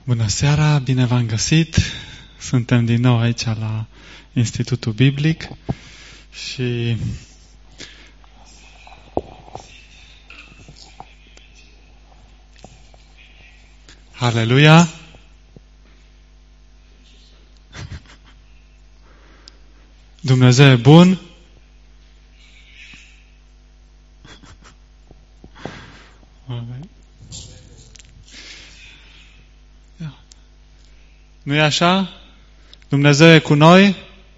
Bună seara, bine v-am găsit! Suntem din nou aici la Institutul Biblic și Aleluia! Dumnezeu e bun! Nu-i așa? Dumnezeu e cu noi?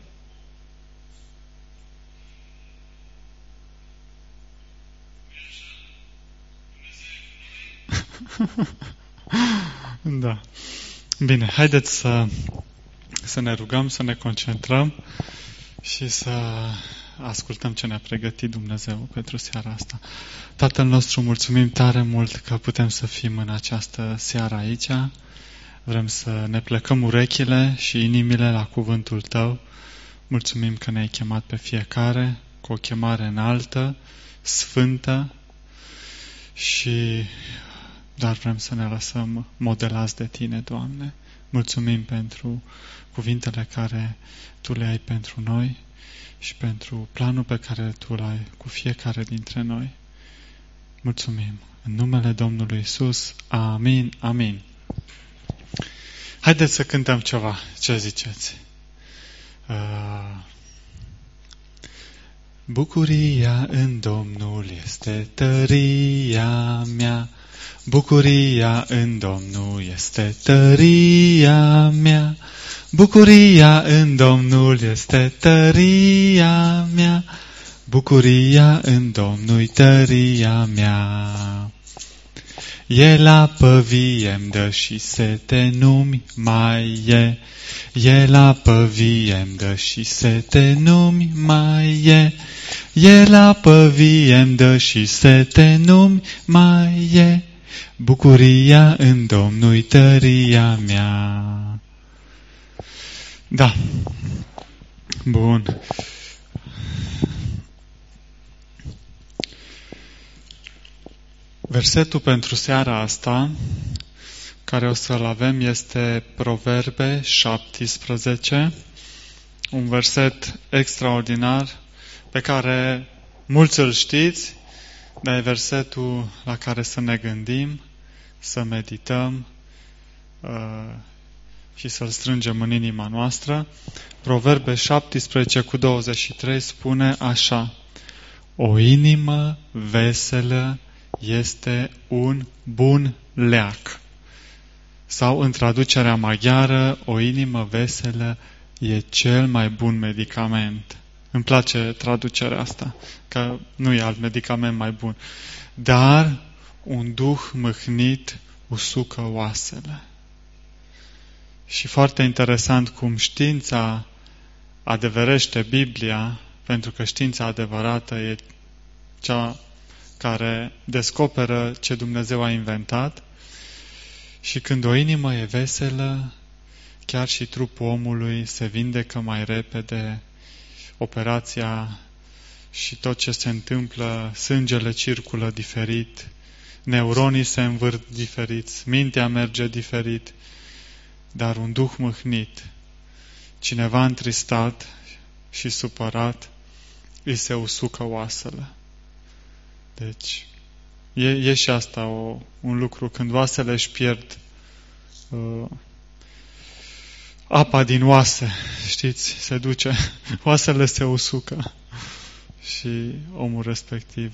Da. Bine, haideți să ne rugăm, să ne concentrăm și să ascultăm ce ne-a pregătit Dumnezeu pentru seara asta. Tatăl nostru, mulțumim tare mult că putem să fim în această seară aici. Vrem să ne plecăm urechile și inimile la cuvântul Tău. Mulțumim că ne-ai chemat pe fiecare cu o chemare înaltă, sfântă și doar vrem să ne lăsăm modelați de Tine, Doamne. Mulțumim pentru cuvintele care Tu le ai pentru noi și pentru planul pe care Tu l-ai cu fiecare dintre noi. Mulțumim. În numele Domnului Iisus. Amin. Amin. Haideți să cântăm ceva. Ce ziceți? Bucuria în Domnul este tăria mea. Bucuria în Domnul este tăria mea. Bucuria în Domnul este tăria mea. Bucuria în Domnul tăria mea. El apă vie-mi dă și sete nu-mi mai e. El apă vie-mi dă și sete nu-mi mai e. El apă vie-mi dă și sete nu-mi mai e. Bucuria în Domnul tăria mea. Da. Bun. Versetul pentru seara asta, care o să-l avem, este Proverbe 17, un verset extraordinar pe care mulți îl știți, dar e versetul la care să ne gândim, să medităm și să-l strângem în inima noastră. Proverbe 17 cu 23 spune așa: o inimă veselă este un bun leac. Sau în traducerea maghiară, o inimă veselă e cel mai bun medicament. Îmi place traducerea asta, că nu e alt medicament mai bun. Dar un duh mâhnit usucă oasele. Și foarte interesant cum știința adeverește Biblia, pentru că știința adevărată e cea care descoperă ce Dumnezeu a inventat. Și când o inimă e veselă, chiar și trupul omului se vindecă mai repede, operația și tot ce se întâmplă, sângele circulă diferit, neuronii se învârt diferiți, mintea merge diferit, dar un duh mâhnit, cineva întristat și supărat, îi se usucă oasele. Deci, e și asta un lucru, când oasele își pierd apa din oase, știți, se duce, oasele se usucă și omul respectiv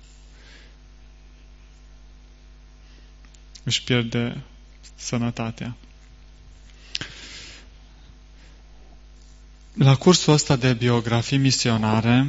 își pierde sănătatea. La cursul ăsta de biografii misionare,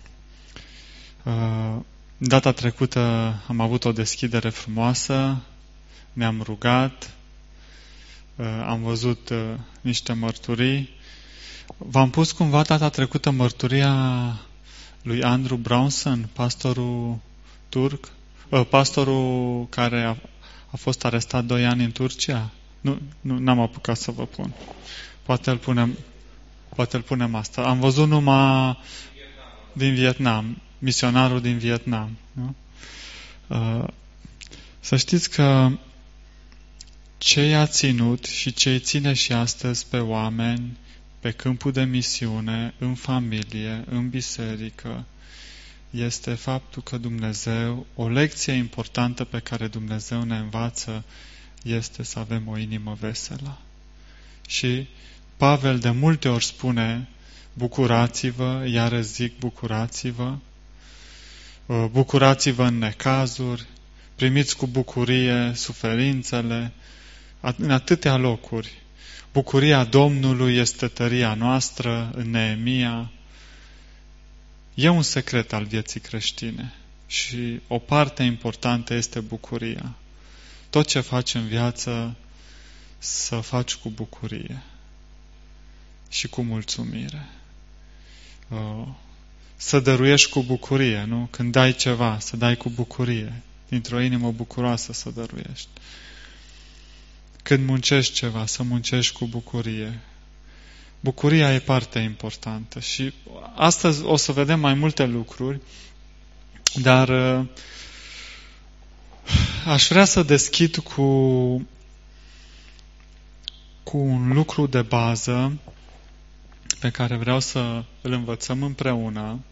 data trecută am avut o deschidere frumoasă, ne-am rugat, am văzut niște mărturii. V-am pus cumva data trecută mărturia lui Andrew Brownson, pastorul turc, pastorul care a fost arestat 2 ani în Turcia? Nu, n-am apucat să vă pun. Poate îl punem asta. Am văzut numai din Vietnam, misionarul din Vietnam. Nu? Să știți că ce i-a ținut și ce îi ține și astăzi pe oameni, pe câmpul de misiune, în familie, în biserică, este faptul că Dumnezeu, o lecție importantă pe care Dumnezeu ne învață, este să avem o inimă veselă. Și Pavel de multe ori spune, bucurați-vă, iară zic bucurați-vă, bucurați-vă în necazuri, primiți cu bucurie suferințele, în atâtea locuri. Bucuria Domnului este tăria noastră, în Neemia. E un secret al vieții creștine și o parte importantă este bucuria. Tot ce faci în viață, să faci cu bucurie și cu mulțumire. Să dăruiești cu bucurie, nu? Când dai ceva, să dai cu bucurie. Dintr-o inimă bucuroasă să dăruiești. Când muncești ceva, să muncești cu bucurie. Bucuria e partea importantă și astăzi o să vedem mai multe lucruri, dar aș vrea să deschid cu un lucru de bază pe care vreau să îl învățăm împreună,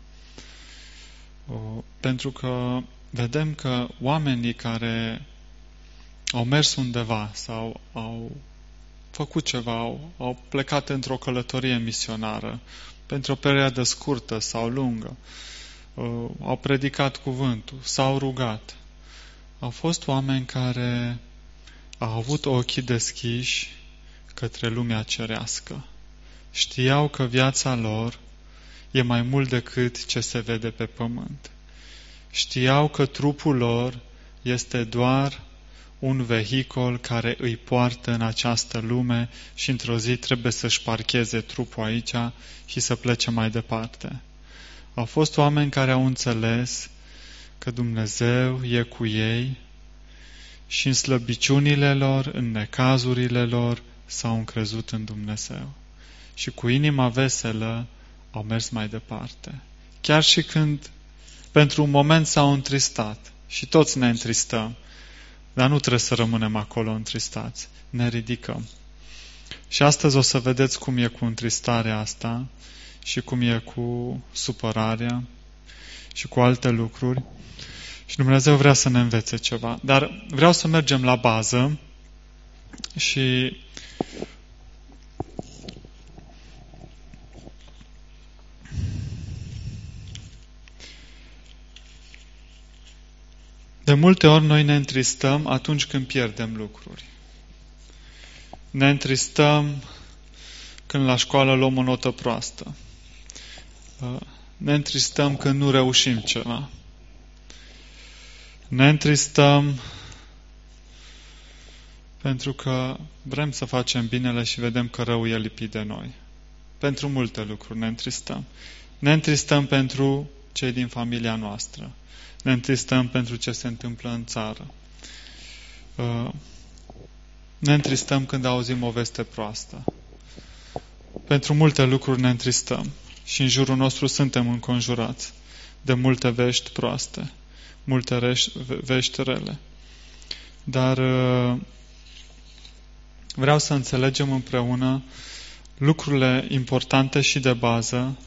pentru că vedem că oamenii care au mers undeva sau au făcut ceva, au plecat într-o călătorie misionară pentru o perioadă scurtă sau lungă, au predicat cuvântul, s-au rugat. Au fost oameni care au avut ochii deschiși către lumea cerească. Știau că viața lor e mai mult decât ce se vede pe pământ. Știau că trupul lor este doar un vehicul care îi poartă în această lume și într-o zi trebuie să-și parcheze trupul aici și să plece mai departe. Au fost oameni care au înțeles că Dumnezeu e cu ei și în slăbiciunile lor, în necazurile lor, s-au încrezut în Dumnezeu. Și cu inima veselă au mers mai departe. Chiar și când pentru un moment s-au întristat, și toți ne întristăm, dar nu trebuie să rămânem acolo întristați. Ne ridicăm. Și astăzi o să vedeți cum e cu întristarea asta și cum e cu supărarea și cu alte lucruri. Și Dumnezeu vrea să ne învețe ceva. Dar vreau să mergem la bază și de multe ori noi ne întristăm atunci când pierdem lucruri. Ne întristăm când la școală luăm o notă proastă. Ne întristăm când nu reușim ceva. Ne întristăm pentru că vrem să facem binele și vedem că răul e lipit de noi. Pentru multe lucruri ne întristăm. Ne întristăm pentru cei din familia noastră. Ne întristăm pentru ce se întâmplă în țară. Ne întristăm când auzim o veste proastă. Pentru multe lucruri ne întristăm și în jurul nostru suntem înconjurați de multe vești proaste, multe vești rele. Dar vreau să înțelegem împreună lucrurile importante și de bază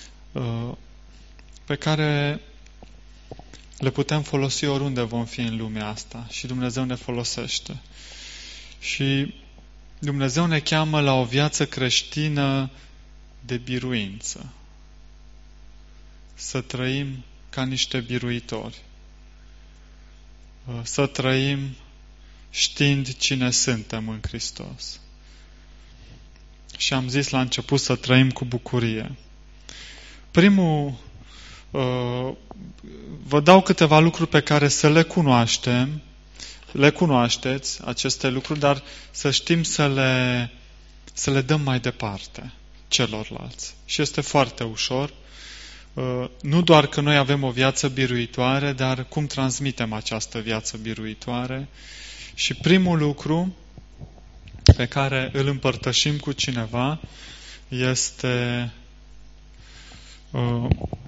pe care le putem folosi oriunde vom fi în lumea asta și Dumnezeu ne folosește. Și Dumnezeu ne cheamă la o viață creștină de biruință. Să trăim ca niște biruitori. Să trăim știind cine suntem în Hristos. Și am zis la început să trăim cu bucurie. Primul, vă dau câteva lucruri pe care să le cunoaștem, le cunoașteți, aceste lucruri, dar să știm să le dăm mai departe celorlalți. Și este foarte ușor. Nu doar că noi avem o viață biruitoare, dar cum transmitem această viață biruitoare. Și primul lucru pe care îl împărtășim cu cineva este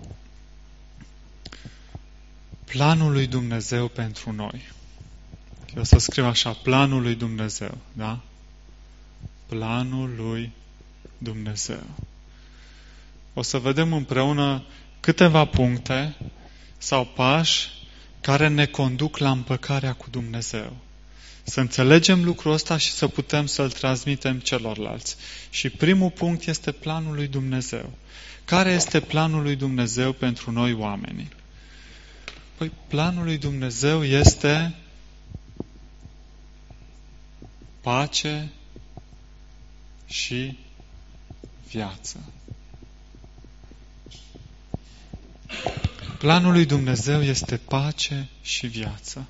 planul lui Dumnezeu pentru noi. Eu o să scriu așa, planul lui Dumnezeu, da? Planul lui Dumnezeu. O să vedem împreună câteva puncte sau pași care ne conduc la împăcarea cu Dumnezeu. Să înțelegem lucrul ăsta și să putem să-l transmitem celorlalți. Și primul punct este planul lui Dumnezeu. Care este planul lui Dumnezeu pentru noi oamenii? Păi planul lui Dumnezeu este pace și viață. Planul lui Dumnezeu este pace și viață.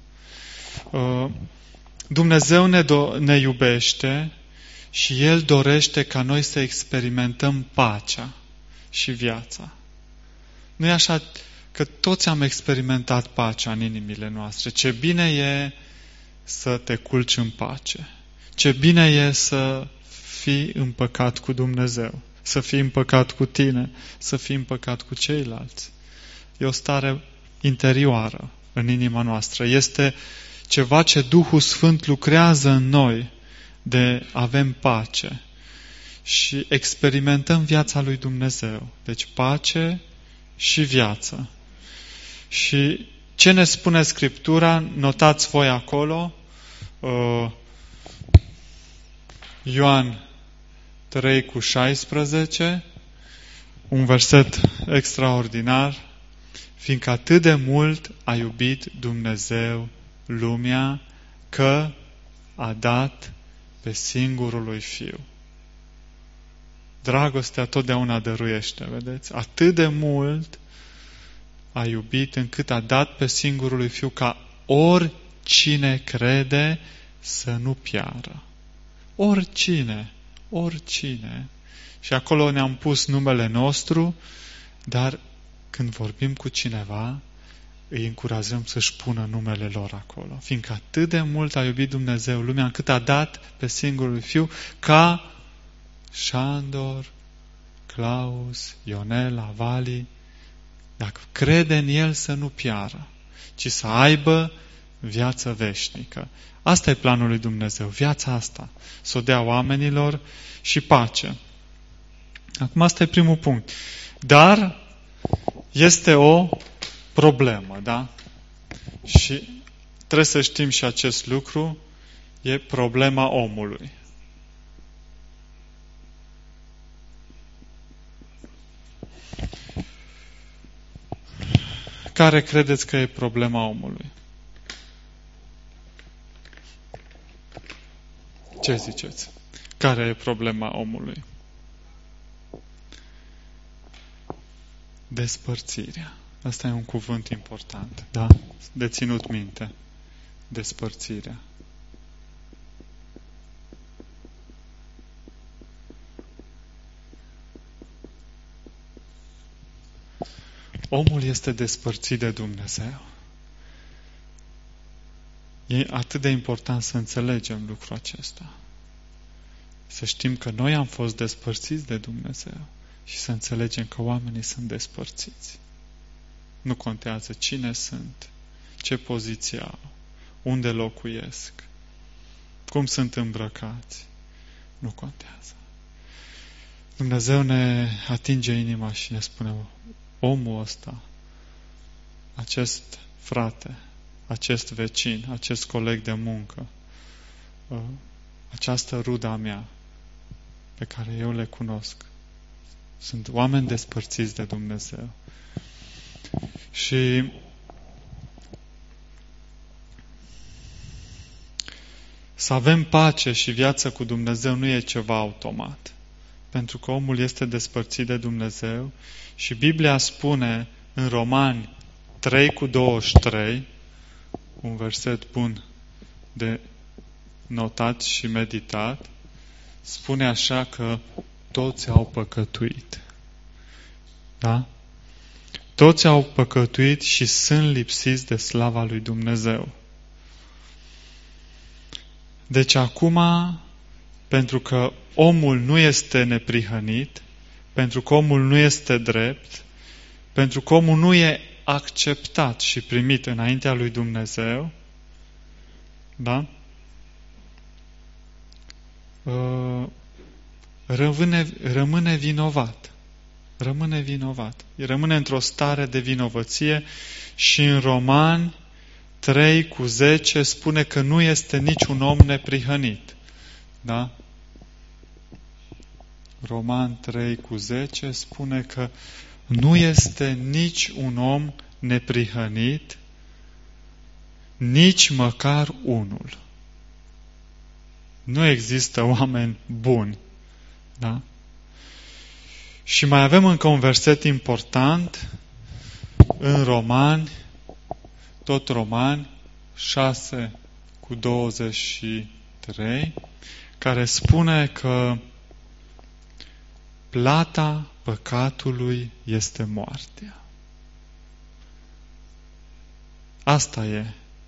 Dumnezeu ne iubește și El dorește ca noi să experimentăm pacea și viața. Nu e așa că toți am experimentat pacea în inimile noastre. Ce bine e să te culci în pace. Ce bine e să fii împăcat cu Dumnezeu, să fii împăcat cu tine, să fii împăcat cu ceilalți. E o stare interioară în inima noastră. Este ceva ce Duhul Sfânt lucrează în noi, de avem pace și experimentăm viața lui Dumnezeu. Deci pace și viață. Și ce ne spune Scriptura? Notați voi acolo. Ioan 3:16, un verset extraordinar. Fiindcă atât de mult a iubit Dumnezeu lumea, că a dat pe singurul lui Fiu. Dragostea totdeauna dăruiește, vedeți? Atât de mult a iubit încât a dat pe singurul lui Fiu, ca oricine crede să nu piară. Oricine. Și acolo ne-am pus numele nostru, dar când vorbim cu cineva, îi încurajăm să-și pună numele lor acolo. Fiindcă atât de mult a iubit Dumnezeu lumea, încât a dat pe singurul Fiu, ca Șandor, Claus, Ionela, Vali, dacă crede în El, să nu piară, ci să aibă viață veșnică. Asta e planul lui Dumnezeu, viața asta, să o dea oamenilor și pace. Acum asta e primul punct. Dar este o problemă, da? Și trebuie să știm și acest lucru, e problema omului. Care credeți că e problema omului? Ce ziceți? Care e problema omului? Despărțirea. Asta e un cuvânt important, da? De ținut minte. Despărțirea. Omul este despărțit de Dumnezeu. E atât de important să înțelegem lucrul acesta. Să știm că noi am fost despărțiți de Dumnezeu și să înțelegem că oamenii sunt despărțiți. Nu contează cine sunt, ce poziție au, unde locuiesc, cum sunt îmbrăcați. Nu contează. Dumnezeu ne atinge inima și ne spune: omul ăsta, acest frate, acest vecin, acest coleg de muncă, această ruda mea pe care eu le cunosc, sunt oameni despărțiți de Dumnezeu. Și să avem pace și viață cu Dumnezeu nu e ceva automat. Pentru că omul este despărțit de Dumnezeu și Biblia spune în Romani 3:23, un verset bun de notat și meditat, spune așa că toți au păcătuit. Da? Toți au păcătuit și sunt lipsiți de slava lui Dumnezeu. Deci acum, pentru că omul nu este neprihănit, pentru că omul nu este drept, pentru că omul nu e acceptat și primit înaintea lui Dumnezeu, Da? Rămâne vinovat. Rămâne vinovat. Rămâne într-o stare de vinovăție și în Romani 3:10 spune că nu este niciun om neprihănit. Da? Roman 3:10 spune că nu este nici un om neprihănit, nici măcar unul. Nu există oameni buni. Da? Și mai avem încă un verset important în Romani, tot Romani 6:23, care spune că plata păcatului este moartea. Asta e.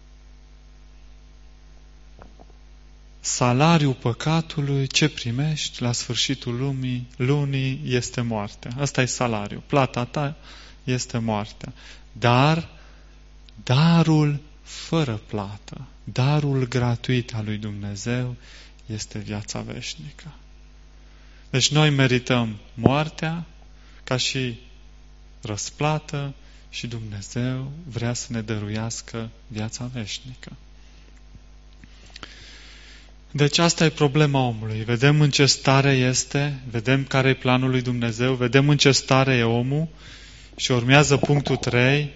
Salariul păcatului, ce primești la sfârșitul lunii, este moartea. Asta e salariul. Plata ta este moartea. Dar darul fără plată, darul gratuit al lui Dumnezeu este viața veșnică. Deci noi merităm moartea ca și răsplată și Dumnezeu vrea să ne dăruiască viața veșnică. Deci asta e problema omului. Vedem în ce stare este, vedem care e planul lui Dumnezeu, vedem în ce stare e omul și urmează punctul 3.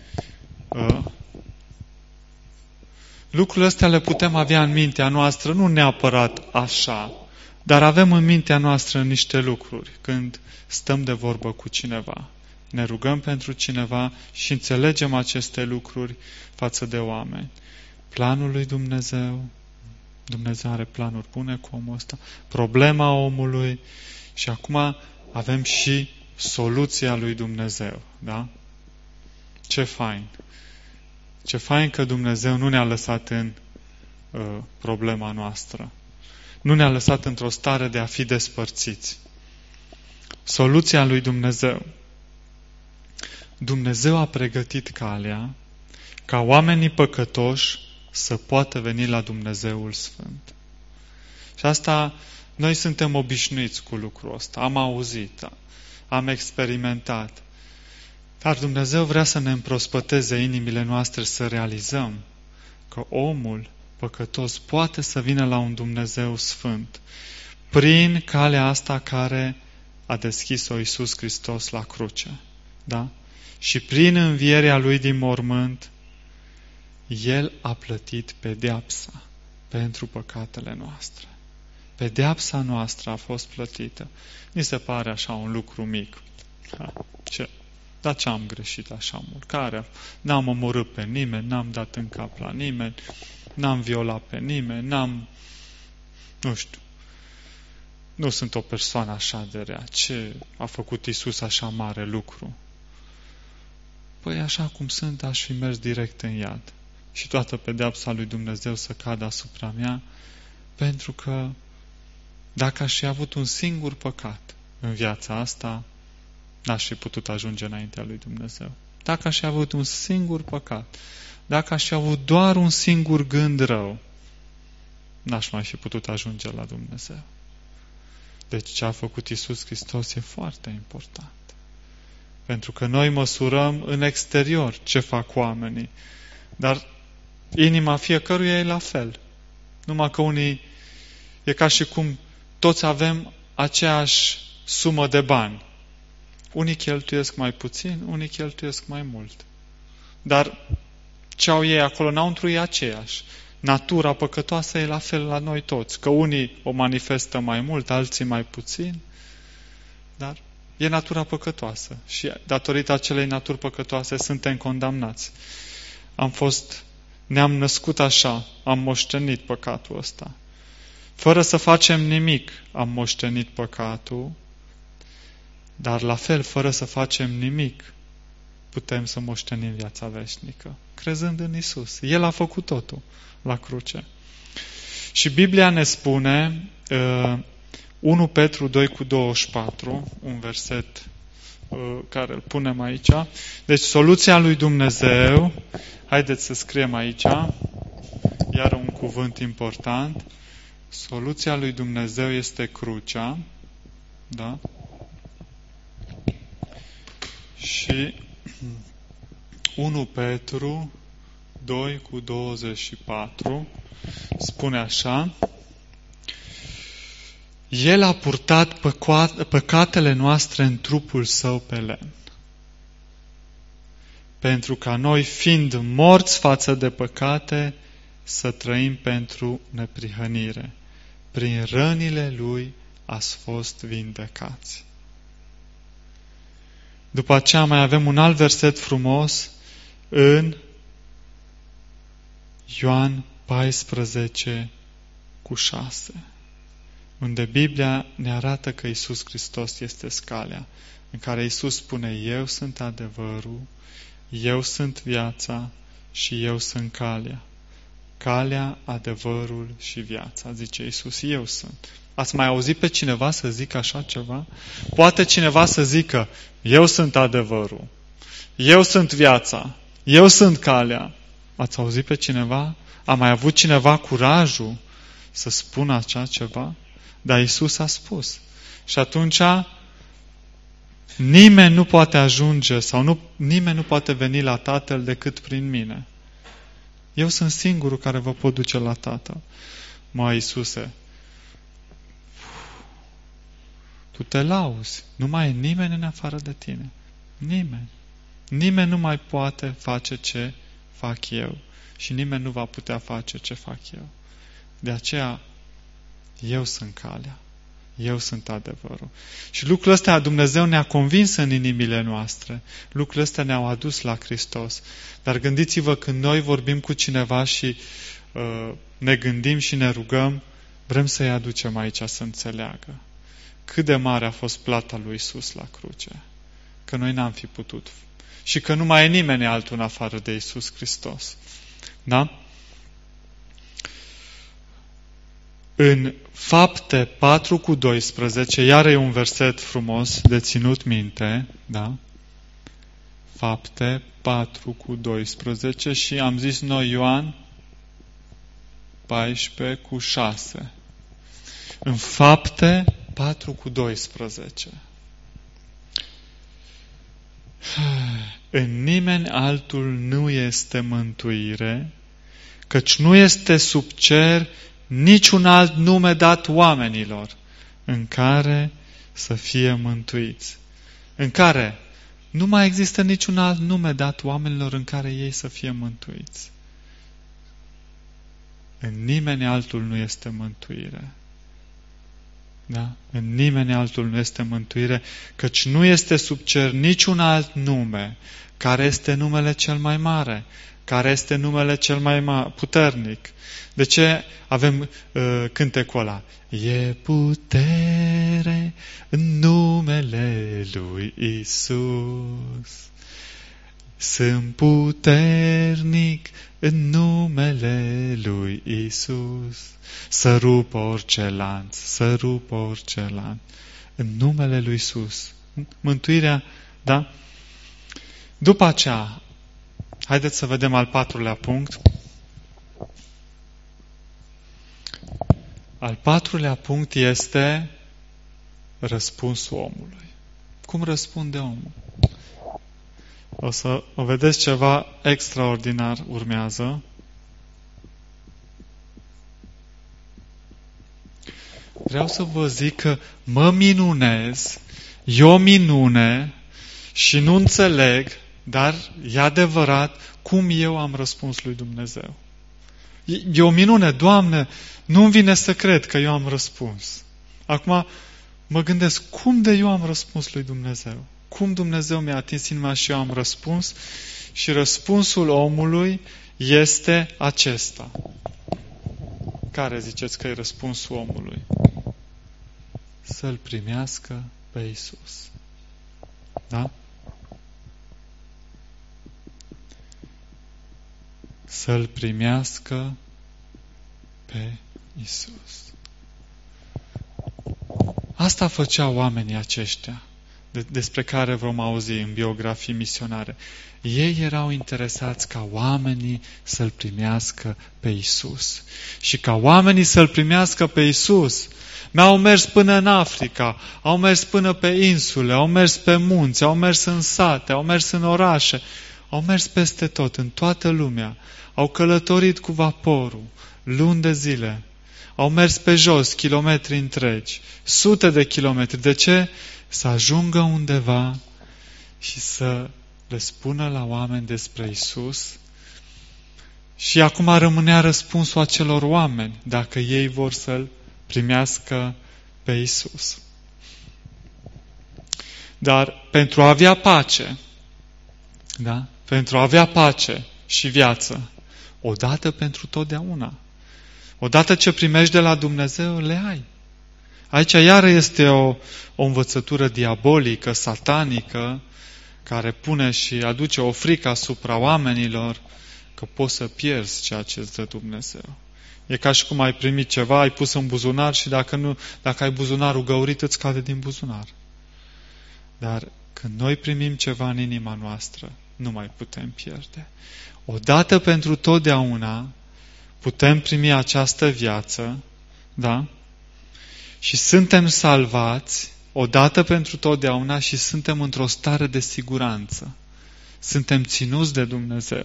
Lucrurile astea le putem avea în mintea noastră, nu neapărat așa, dar avem în mintea noastră niște lucruri când stăm de vorbă cu cineva. Ne rugăm pentru cineva și înțelegem aceste lucruri față de oameni. Planul lui Dumnezeu, Dumnezeu are planuri bune cu omul ăsta, problema omului și acum avem și soluția lui Dumnezeu. Da? Ce fain! Ce fain că Dumnezeu nu ne-a lăsat în problema noastră. Nu ne-a lăsat într-o stare de a fi despărțiți. Soluția lui Dumnezeu. Dumnezeu a pregătit calea ca oamenii păcătoși să poată veni la Dumnezeul Sfânt. Și asta, noi suntem obișnuiți cu lucrul ăsta. Am auzit, am experimentat. Dar Dumnezeu vrea să ne împrospăteze inimile noastre să realizăm că omul păcătos poate să vină la un Dumnezeu Sfânt prin calea asta care a deschis-o Iisus Hristos la cruce. Da? Și prin învierea Lui din mormânt, El a plătit pedeapsa pentru păcatele noastre. Pedeapsa noastră a fost plătită. Ni se pare așa un lucru mic. Dar ce am greșit așa mult? N-am omorât pe nimeni, n-am dat în cap la nimeni, n-am violat pe nimeni, nu sunt o persoană așa de rea. Ce a făcut Iisus așa mare lucru? Păi așa cum sunt, aș fi mers direct în iad. Și toată pedeapsa lui Dumnezeu să cadă asupra mea, pentru că dacă aș fi avut un singur păcat în viața asta, n-aș fi putut ajunge înaintea lui Dumnezeu. Dacă aș fi avut un singur păcat, dacă aș fi avut doar un singur gând rău, n-aș mai fi putut ajunge la Dumnezeu. Deci ce a făcut Iisus Hristos e foarte important. Pentru că noi măsurăm în exterior ce fac oamenii, dar inima fiecăruia e la fel. Numai că unii, e ca și cum toți avem aceeași sumă de bani. Unii cheltuiesc mai puțin, unii cheltuiesc mai mult. Dar ce au ei acolo înăuntru e aceeași. Natura păcătoasă e la fel la noi toți. Că unii o manifestă mai mult, alții mai puțin. Dar e natura păcătoasă. Și datorită acelei naturi păcătoase suntem condamnați. Ne-am născut așa, am moștenit păcatul ăsta. Fără să facem nimic, am moștenit păcatul, dar la fel, fără să facem nimic, putem să moștenim viața veșnică, crezând în Isus. El a făcut totul la cruce. Și Biblia ne spune, 1 Petru 2:24, un verset care îl punem aici. Deci soluția lui Dumnezeu, haideți să scriem aici, iar un cuvânt important, soluția lui Dumnezeu este crucea, da? Și 1 Petru 2:24 spune așa: El a purtat păcatele noastre în trupul său pe lemn, pentru ca noi, fiind morți față de păcate, să trăim pentru neprihănire. Prin rănile Lui ați fost vindecați. După aceea mai avem un alt verset frumos în Ioan 14:6, unde Biblia ne arată că Iisus Hristos este scalea, în care Iisus spune: Eu sunt adevărul, eu sunt viața și eu sunt calea. Calea, adevărul și viața. Zice Iisus, eu sunt. Ați mai auzit pe cineva să zică așa ceva? Poate cineva să zică: eu sunt adevărul, eu sunt viața, eu sunt calea. Ați auzit pe cineva? A mai avut cineva curajul să spună așa ceva? Dar Iisus a spus. Și atunci nimeni nu poate ajunge sau nimeni nu poate veni la Tatăl decât prin mine. Eu sunt singurul care vă pot duce la Tatăl. Mă, Iisuse, tu te lauzi. Nu mai e nimeni în afară de tine. Nimeni. Nimeni nu mai poate face ce fac eu. Și nimeni nu va putea face ce fac eu. De aceea, eu sunt calea. Eu sunt adevărul. Și lucrul ăsta Dumnezeu ne-a convins în inimile noastre. Lucrurile astea ne-au adus la Hristos. Dar gândiți-vă, când noi vorbim cu cineva și ne gândim și ne rugăm, vrem să-i aducem aici să înțeleagă cât de mare a fost plata lui Iisus la cruce. Că noi n-am fi putut. Și că nu mai e nimeni altul în afară de Iisus Hristos. Da? În Fapte 4:12, iar e un verset frumos de ținut minte, da? Fapte 4:12 și am zis noi Ioan 14:6. În Fapte 4:12. În nimeni altul nu este mântuire, căci nu este sub cer niciun alt nume dat oamenilor în care să fie mântuiți. În care nu mai există niciun alt nume dat oamenilor în care ei să fie mântuiți. În nimeni altul nu este mântuire. Da? În nimeni altul nu este mântuire, căci nu este sub cer niciun alt nume care este numele cel mai mare, care este numele cel mai puternic. De ce avem cântecul ăla? E putere în numele lui Isus. Sunt puternic în numele lui Isus. Să rupă orice lanț, să rupă orice lanț. În numele lui Isus. Mântuirea, da? După aceea, haideți să vedem al patrulea punct. Al patrulea punct este răspunsul omului. Cum răspunde omul? O să vedeți ceva extraordinar urmează. Vreau să vă zic că mă minunez, e o minune și nu înțeleg, dar e adevărat cum eu am răspuns lui Dumnezeu. E o minune, Doamne, nu-mi vine să cred că eu am răspuns. Acum mă gândesc, cum de eu am răspuns lui Dumnezeu? Cum Dumnezeu mi-a atins inima și eu am răspuns? Și răspunsul omului este acesta. Care ziceți că e răspunsul omului? Să-L primească pe Iisus. Da? Să-L primească pe Iisus. Asta făceau oamenii aceștia. despre care vom auzi în biografii misionare. Ei erau interesați ca oamenii să-L primească pe Iisus. Și ca oamenii să-L primească pe Iisus, au mers până în Africa, au mers până pe insule, au mers pe munți, au mers în sate, au mers în orașe, au mers peste tot, în toată lumea. Au călătorit cu vaporul, luni de zile. Au mers pe jos, kilometri întregi, sute de kilometri. De ce? Să ajungă undeva și să le spună la oameni despre Isus. Și acum rămânea răspunsul acelor oameni, dacă ei vor să-L primească pe Isus. Dar pentru a avea pace, da? Pentru a avea pace și viață, odată pentru totdeauna. Odată ce primești de la Dumnezeu, le ai. Aici iară este o învățătură diabolică, satanică, care pune și aduce o frică asupra oamenilor că poți să pierzi ceea ce îți dă Dumnezeu. E ca și cum ai primit ceva, ai pus în buzunar și dacă ai buzunarul găurit, îți cade din buzunar. Dar când noi primim ceva în inima noastră, nu mai putem pierde. Odată pentru totdeauna putem primi această viață, da? Și suntem salvați odată pentru totdeauna și suntem într-o stare de siguranță. Suntem ținuți de Dumnezeu.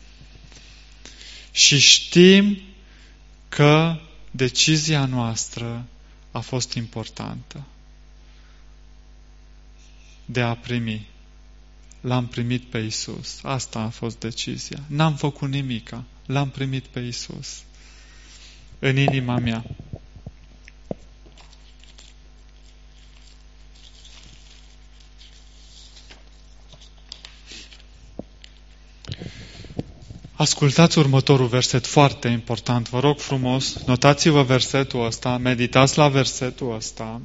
Și știm că decizia noastră a fost importantă de a primi. L-am primit pe Iisus. Asta a fost decizia. N-am făcut nimica. L-am primit pe Iisus în inima mea. Ascultați următorul verset foarte important. Vă rog frumos, notați-vă versetul ăsta, meditați la versetul ăsta.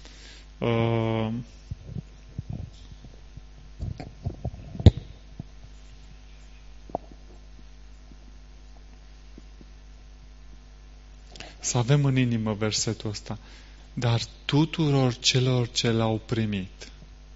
Să avem în inimă versetul ăsta. Dar tuturor celor ce l-au primit.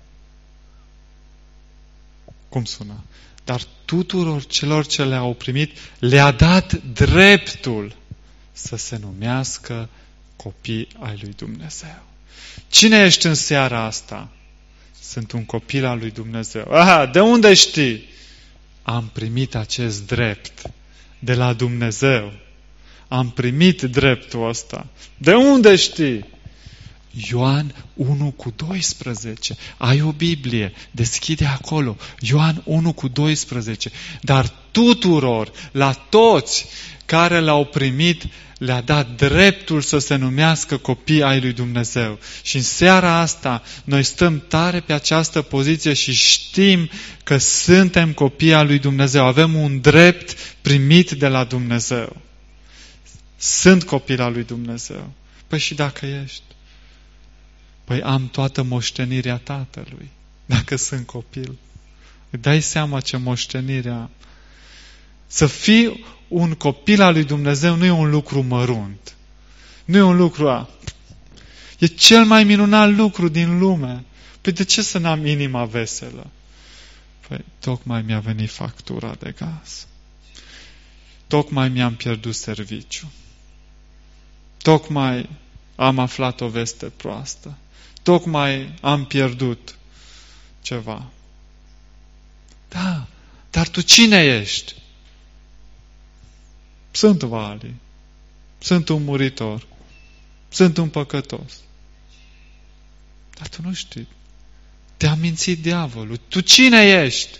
Cum sună? Dar tuturor celor ce le-au primit, le-a dat dreptul să se numească copii ai lui Dumnezeu. Cine ești în seara asta? Sunt un copil al lui Dumnezeu. Aha, de unde știi? Am primit acest drept de la Dumnezeu. Am primit dreptul ăsta. De unde știi? Ioan 1:12. Ai o Biblie, deschide acolo. Ioan 1:12. Dar tuturor, la toți care l-au primit, le-a dat dreptul să se numească copii ai lui Dumnezeu. Și în seara asta noi stăm tare pe această poziție și știm că suntem copii ai lui Dumnezeu. Avem un drept primit de la Dumnezeu. Sunt copil al lui Dumnezeu. Păi și dacă ești? Păi am toată moștenirea Tatălui, dacă sunt copil. Îi dai seama ce moștenire am. Să fii un copil al lui Dumnezeu nu e un lucru mărunt. Nu e un lucru E cel mai minunat lucru din lume. Păi de ce să n-am inima veselă? Păi tocmai mi-a venit factura de gaz. Tocmai mi-am pierdut serviciu. Tocmai am aflat o veste proastă. Tocmai am pierdut ceva. Da, dar tu cine ești? Sunt Vali. Sunt un muritor. Sunt un păcătos. Dar tu nu știi. Te-a mințit diavolul. Tu cine ești?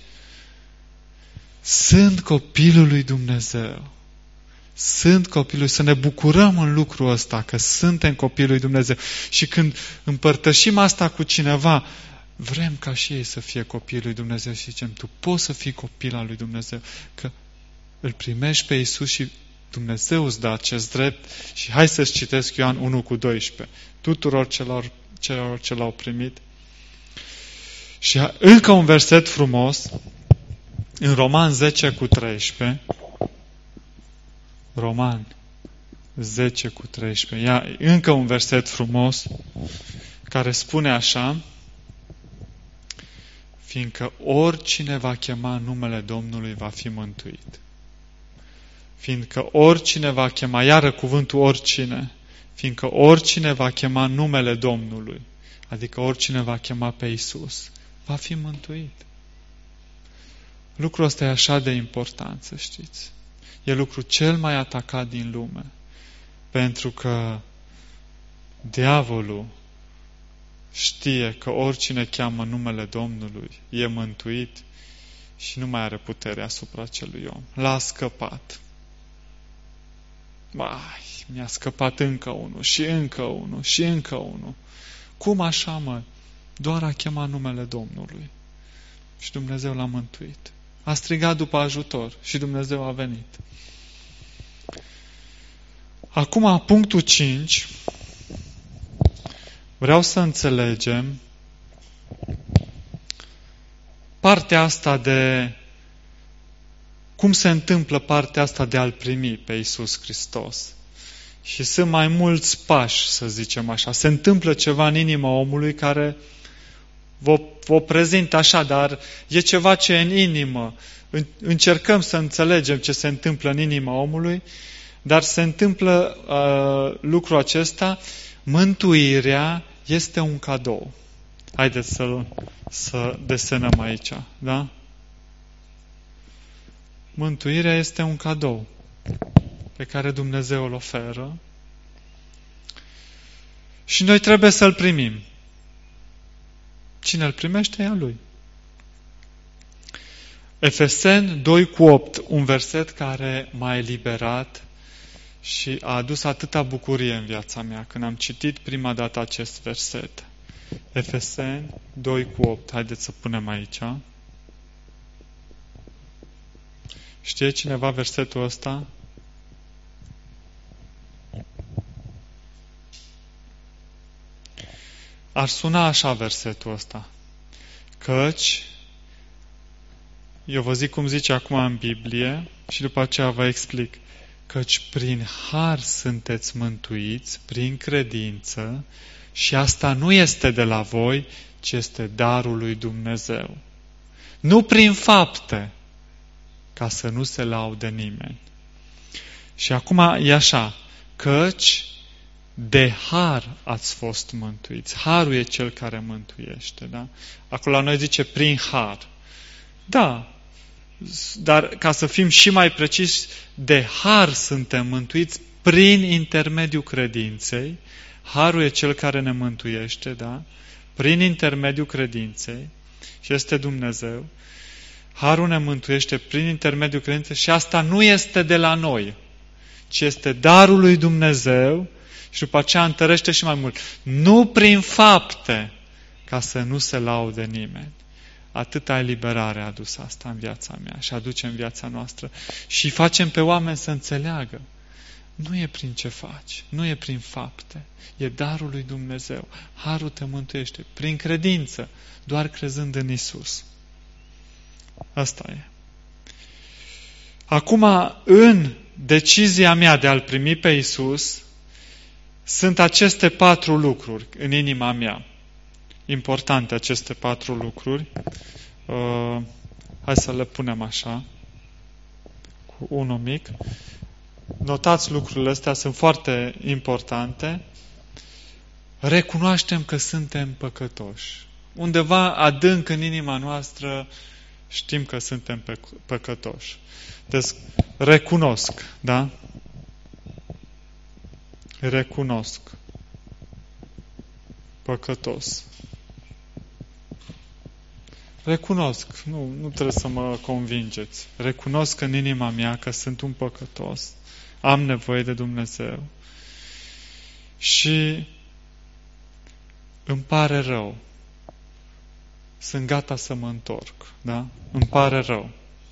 Sunt copilul lui Dumnezeu. Sunt copilul, să ne bucurăm în lucrul ăsta, că suntem copilul lui Dumnezeu. Și când împărtășim asta cu cineva, vrem ca și ei să fie copilul lui Dumnezeu și zicem, tu poți să fii copil al lui Dumnezeu, că îl primești pe Iisus și Dumnezeu îți dă acest drept. Și hai să-ți citesc Ioan 1:12. Tuturor celor ce l-au primit. Și încă un verset frumos, în Roman 10:13. Roman 10:13. Ia încă un verset frumos care spune așa: fiindcă oricine va chema numele Domnului va fi mântuit. Fiindcă oricine va chema, iară cuvântul oricine, fiindcă oricine va chema numele Domnului, adică oricine va chema pe Iisus, va fi mântuit. Lucrul ăsta e așa de important, să știți. E lucrul cel mai atacat din lume. Pentru că diavolul știe că oricine cheamă numele Domnului e mântuit și nu mai are putere asupra acelui om. L-a scăpat. Mi-a scăpat încă unul și încă unul și încă unul. Cum așa, mă? Doar a chemat numele Domnului. Și Dumnezeu l-a mântuit. A strigat după ajutor și Dumnezeu a venit. Acum, punctul 5. Vreau să înțelegem partea asta de cum se întâmplă partea asta de a-L primi pe Iisus Hristos. Și sunt mai mulți pași, să zicem așa. Se întâmplă ceva în inima omului care vă prezintă așa, dar e ceva ce e în inimă. Încercăm să înțelegem ce se întâmplă în inima omului, dar se întâmplă lucrul acesta. Mântuirea este un cadou. Haideți să desenăm aici, da? Mântuirea este un cadou pe care Dumnezeu îl oferă și noi trebuie să-l primim. Cine îl primește e a lui. Efeseni 2:8, un verset care m-a eliberat și a adus atâta bucurie în viața mea când am citit prima dată acest verset. Efeseni 2:8. Haideți să punem aici. Știe cineva versetul ăsta? Ar suna așa versetul ăsta. Căci, eu vă zic cum zice acum în Biblie și după aceea vă explic. Căci prin har sunteți mântuiți, prin credință, și asta nu este de la voi, ci este darul lui Dumnezeu. Nu prin fapte, ca să nu se laude nimeni. Și acum e așa, căci de har ați fost mântuiți. Harul e cel care mântuiește, da? Acolo la noi zice prin har. Da, dar ca să fim și mai preciși, de har suntem mântuiți prin intermediul credinței. Harul e cel care ne mântuiește, da? Prin intermediul credinței și este Dumnezeu. Harul ne mântuiește prin intermediul credinței și asta nu este de la noi, ci este darul lui Dumnezeu și după aceea întărește și mai mult. Nu prin fapte, ca să nu se laude nimeni. Atâta eliberare a adus asta în viața mea și aduce în viața noastră. Și facem pe oameni să înțeleagă. Nu e prin ce faci, nu e prin fapte, e darul lui Dumnezeu. Harul te mântuiește prin credință, doar crezând în Isus. Asta e. Acum, în decizia mea de a-L primi pe Isus, sunt aceste 4 lucruri în inima mea. Importante aceste 4 lucruri. Hai să le punem așa, cu unul mic. Notați lucrurile astea, sunt foarte importante. Recunoaștem că suntem păcătoși. Undeva adânc în inima noastră știm că suntem păcătoși. Deci, recunosc, da? Recunosc. Păcătos. Recunosc, nu trebuie să mă convingeți. Recunosc în inima mea că sunt un păcătos. Am nevoie de Dumnezeu. Și îmi pare rău. Sunt gata să mă întorc. Da? Îmi pare rău.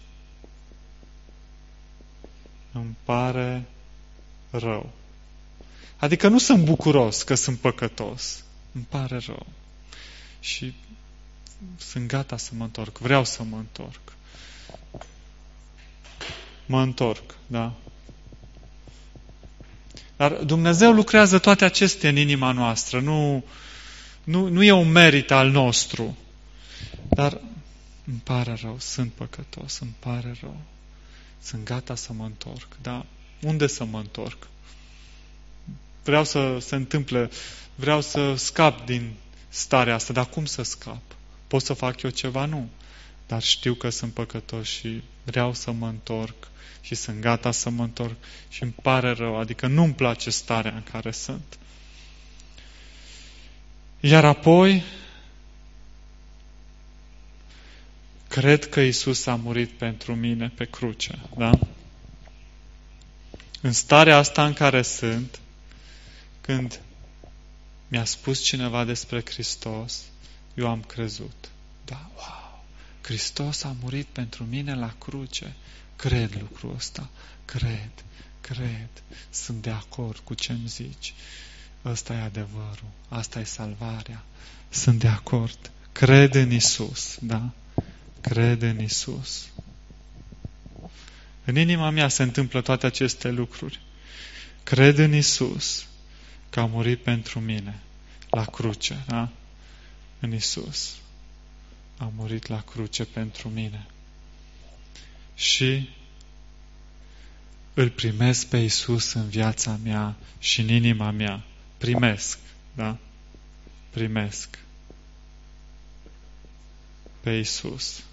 Îmi pare rău. Adică nu sunt bucuros că sunt păcătos. Îmi pare rău. Și sunt gata să mă întorc. Vreau să mă întorc. Mă întorc, da? Dar Dumnezeu lucrează toate acestea în inima noastră. Nu e un merit al nostru. Dar îmi pare rău, sunt păcătos, îmi pare rău, sunt gata să mă întorc, dar unde să mă întorc? Vreau să se întâmple, vreau să scap din starea asta, dar cum să scap? Pot să fac eu ceva? Nu. Dar știu că sunt păcătos și vreau să mă întorc și sunt gata să mă întorc și îmi pare rău, adică nu-mi place starea în care sunt. Iar apoi, cred că Iisus a murit pentru mine pe cruce, da? În starea asta în care sunt, când mi-a spus cineva despre Hristos, eu am crezut. Da, wow! Hristos a murit pentru mine la cruce. Cred lucrul ăsta. Cred. Sunt de acord cu ce-mi zici. Ăsta e adevărul. Asta e salvarea. Sunt de acord. Cred în Iisus, da? Cred în Iisus. În inima mea se întâmplă toate aceste lucruri. Cred în Iisus că a murit pentru mine la cruce, da? În Iisus. A murit la cruce pentru mine. Și îl primesc pe Iisus în viața mea și în inima mea. Primesc, da? Primesc pe Iisus.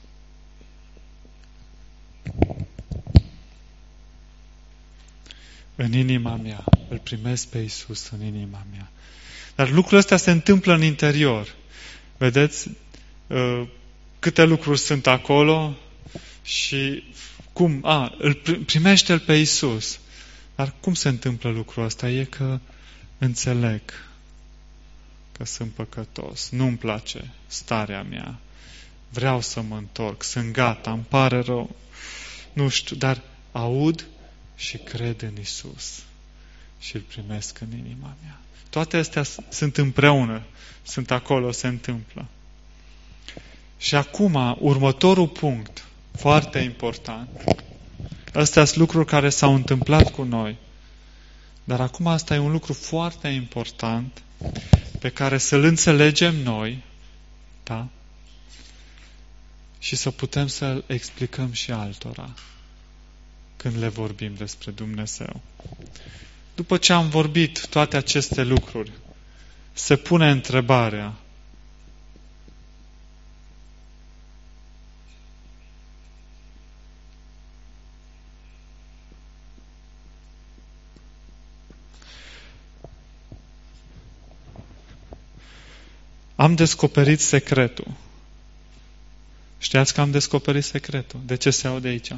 În inima mea. Îl primesc pe Iisus în inima mea. Dar lucrurile astea se întâmplă în interior. Vedeți câte lucruri sunt acolo și cum? Primește-L pe Iisus. Dar cum se întâmplă lucrul ăsta? E că înțeleg că sunt păcătos. Nu-mi place starea mea. Vreau să mă întorc. Sunt gata. Îmi pare rău. Nu știu, dar aud și cred în Iisus. Și îl primesc în inima mea. Toate astea sunt împreună. Sunt acolo, se întâmplă. Și acum, următorul punct, foarte important. Astea sunt lucruri care s-au întâmplat cu noi. Dar acum asta e un lucru foarte important pe care să-l înțelegem noi, da? Și să putem să-l explicăm și altora când le vorbim despre Dumnezeu. După ce am vorbit toate aceste lucruri, se pune întrebarea: am descoperit secretul. Știați că am descoperit secretul? De ce se aude aici?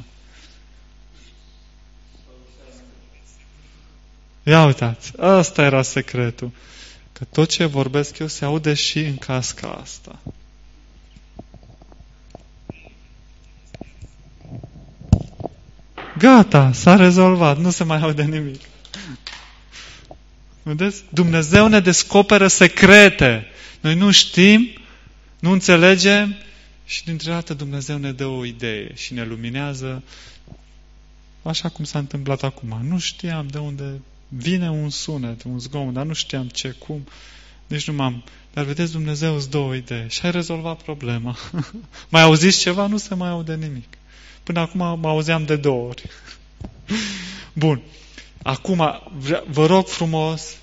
Ia uitați, ăsta era secretul. Că tot ce vorbesc eu se aude și în casca asta. Gata, s-a rezolvat, nu se mai aude nimic. Vedeți? Dumnezeu ne descoperă secrete. Noi nu știm, nu înțelegem și dintr-o dată Dumnezeu ne dă o idee și ne luminează așa cum s-a întâmplat acum. Nu știam de unde vine un sunet, un zgomot, dar nu știam ce, cum. Nici nu m-am... Dar vedeți, Dumnezeu îți dă o idee și ai rezolvat problema. Mai auziți ceva? Nu se mai aude nimic. Până acum mă auzeam de 2 ori. Bun. Acum, vă rog frumos,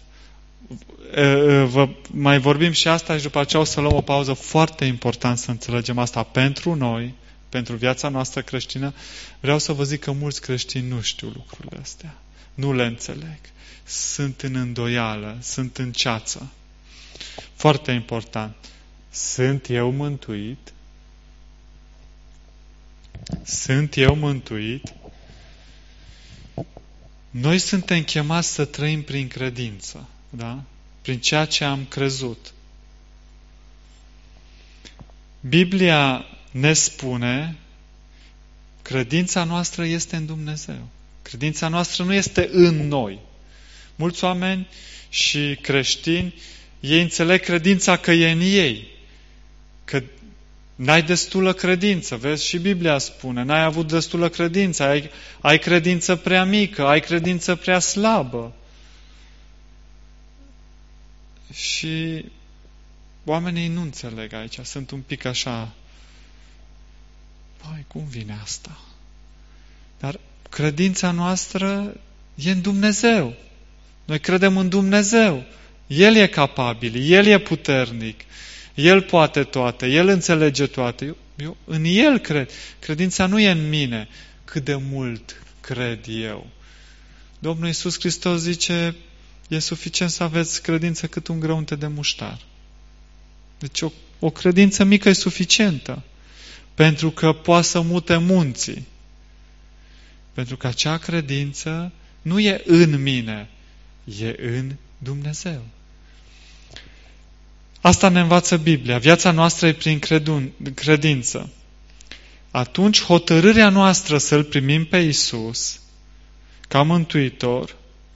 mai vorbim și asta și după aceea o să luăm o pauză. Foarte important să înțelegem asta pentru noi, pentru viața noastră creștină. Vreau să vă zic că mulți creștini nu știu lucrurile astea. Nu le înțeleg. Sunt în îndoială, sunt în ceață. Foarte important. Sunt eu mântuit? Sunt eu mântuit? Noi suntem chemați să trăim prin credință, da? Prin ceea ce am crezut. Biblia ne spune, credința noastră este în Dumnezeu. Credința noastră nu este în noi. Mulți oameni și creștini, ei înțeleg credința că e în ei. Că n-ai destulă credință. Vezi, și Biblia spune, n-ai avut destulă credință, ai credință prea mică, ai credință prea slabă. Și oamenii nu înțeleg aici, sunt un pic așa Păi, cum vine asta? Dar credința noastră e în Dumnezeu. Noi credem în Dumnezeu. El e capabil, El e puternic, El poate toate, El înțelege toate. Eu în El cred. Credința nu e în mine. Cât de mult cred eu. Domnul Iisus Hristos zice, e suficient să aveți credință cât un grăunte de muștar. Deci o credință mică e suficientă. Pentru că poate să mute munții. Pentru că acea credință nu e în mine, e în Dumnezeu. Asta ne învață Biblia. Viața noastră e prin credință. Atunci hotărârea noastră să-L primim pe Iisus ca Mântuitor,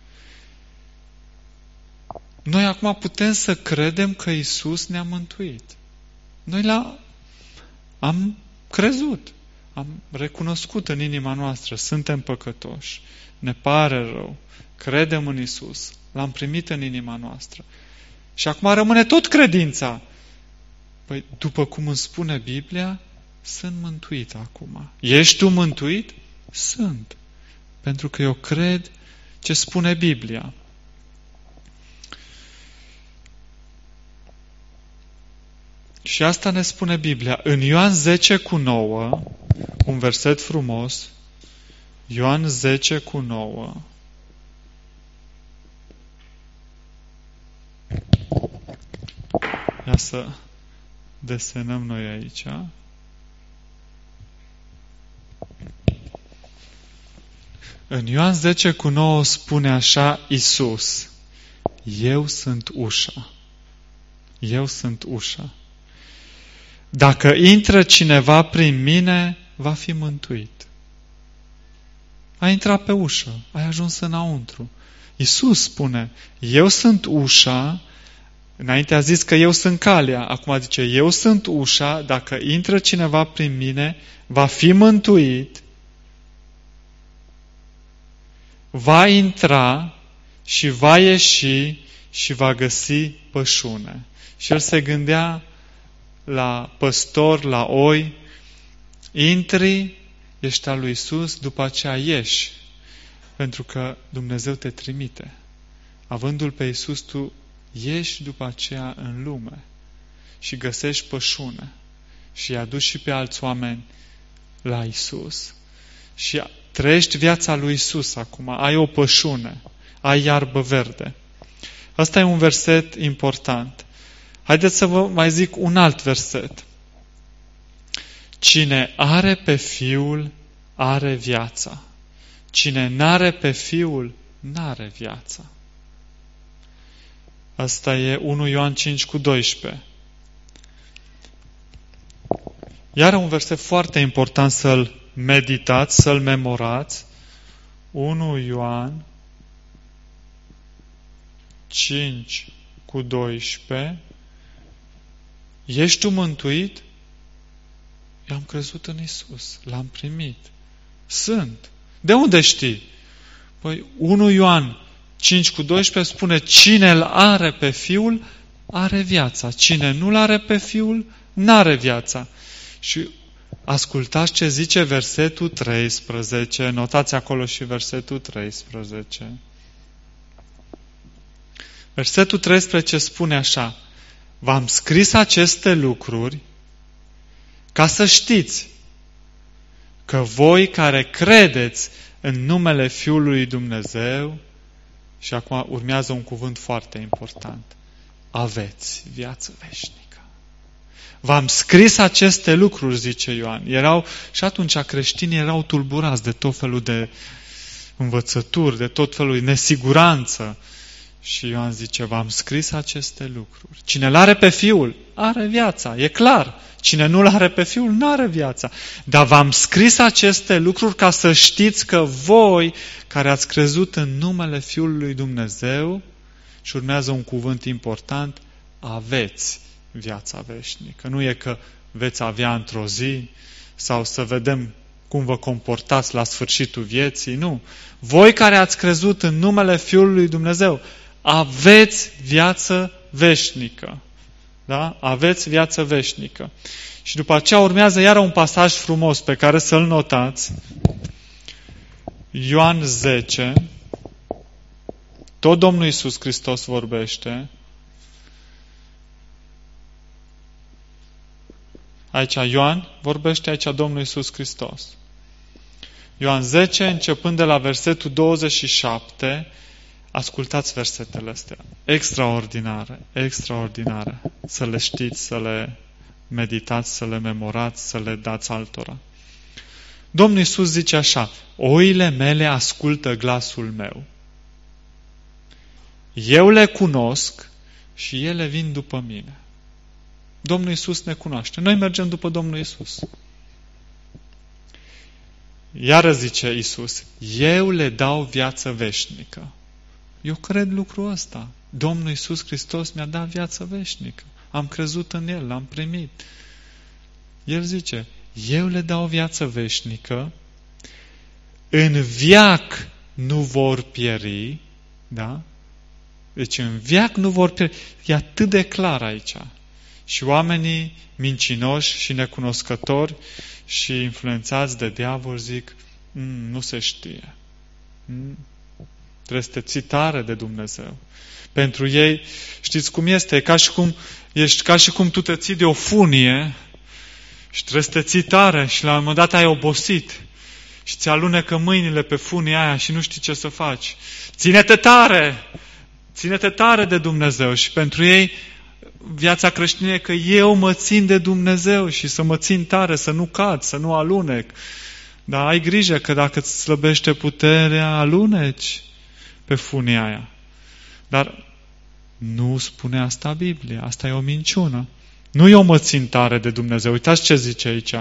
noi acum putem să credem că Iisus ne-a mântuit. Noi am crezut, am recunoscut în inima noastră, suntem păcătoși, ne pare rău, credem în Iisus, L-am primit în inima noastră. Și acum rămâne tot credința. Păi, după cum îmi spune Biblia, sunt mântuit acum. Ești tu mântuit? Sunt. Pentru că eu cred ce spune Biblia. Și asta ne spune Biblia. În Ioan 10:9, un verset frumos, Ioan 10:9, ia să desenăm noi aici. În Ioan 10:9 spune așa Iisus, eu sunt ușa. Eu sunt ușa. Dacă intră cineva prin mine, va fi mântuit. Ai intrat pe ușă, ai ajuns înăuntru. Iisus spune, eu sunt ușa. Înainte a zis că eu sunt calea, acum zice, eu sunt ușa, dacă intră cineva prin mine, va fi mântuit, va intra și va ieși și va găsi pășune. Și el se gândea la păstor, la oi, intri, ești al lui Iisus, după aceea ieși, pentru că Dumnezeu te trimite. Avându-L pe Iisus, tu ieși după aceea în lume și găsești pășune și îi aduci și pe alți oameni la Iisus și trăiești viața lui Iisus acum, ai o pășune, ai iarbă verde. Asta e un verset important. Haideți să vă mai zic un alt verset. Cine are pe Fiul, are viața. Cine n-are pe Fiul, n-are viața. Asta e 1 Ioan 5:12. Iar un verset foarte important să-l meditați, să-l memorați. 1 Ioan 5:12. Ești tu mântuit? Eu am crezut în Iisus, l-am primit. Sunt. De unde știi? Păi 1 Ioan 5:12 spune, cine îl are pe Fiul, are viața. Cine nu-l are pe Fiul, n-are viața. Și ascultați ce zice versetul 13. Notați acolo și versetul 13. Versetul 13 spune așa, v-am scris aceste lucruri ca să știți că voi care credeți în numele Fiului Dumnezeu, și acum urmează un cuvânt foarte important, aveți viață veșnică. V-am scris aceste lucruri, zice Ioan. Și atunci creștinii erau tulburați de tot felul de învățături, de tot felul de nesiguranță. Și Ioan zice, v-am scris aceste lucruri. Cine l-are pe Fiul, are viața. E clar. Cine nu l-are pe Fiul, nu are viața. Dar v-am scris aceste lucruri ca să știți că voi, care ați crezut în numele Fiului lui Dumnezeu, și urmează un cuvânt important, aveți viața veșnică. Nu e că veți avea într-o zi sau să vedem cum vă comportați la sfârșitul vieții. Nu. Voi care ați crezut în numele Fiului lui Dumnezeu, aveți viață veșnică. Da? Aveți viață veșnică. Și după aceea urmează iară un pasaj frumos pe care să-l notați. Ioan 10. Tot Domnul Iisus Hristos vorbește. Aici Ioan vorbește, aici Domnul Iisus Hristos. Ioan 10, începând de la versetul 27, ascultați versetele astea. Extraordinare, extraordinare. Să le știți, să le meditați, să le memorați, să le dați altora. Domnul Iisus zice așa: oile mele ascultă glasul meu. Eu le cunosc și ele vin după mine. Domnul Iisus ne cunoaște. Noi mergem după Domnul Iisus. Iară zice Iisus: eu le dau viață veșnică. Eu cred lucrul ăsta. Domnul Iisus Hristos mi-a dat viață veșnică. Am crezut în El, l-am primit. El zice: eu le dau viață veșnică, în veac nu vor pieri, da? Deci în veac nu vor pieri. E atât de clar aici. Și oamenii mincinoși și necunoscători și influențați de diavol zic: nu se știe. Trebuie să te ții tare de Dumnezeu. Pentru ei, știți cum este? Ești ca și cum tu te ții de o funie și trebuie să te ții tare și la un moment dat ai obosit și ți alunecă mâinile pe funia aia și nu știi ce să faci. Ține-te tare! Ține-te tare de Dumnezeu. Și pentru ei viața creștină e că eu mă țin de Dumnezeu și să mă țin tare, să nu cad, să nu alunec. Dar ai grijă că dacă îți slăbește puterea, aluneci pe funia aia. Dar nu spune asta Biblia. Asta e o minciună. Nu eu mă țin tare de Dumnezeu. Uitați ce zice aici.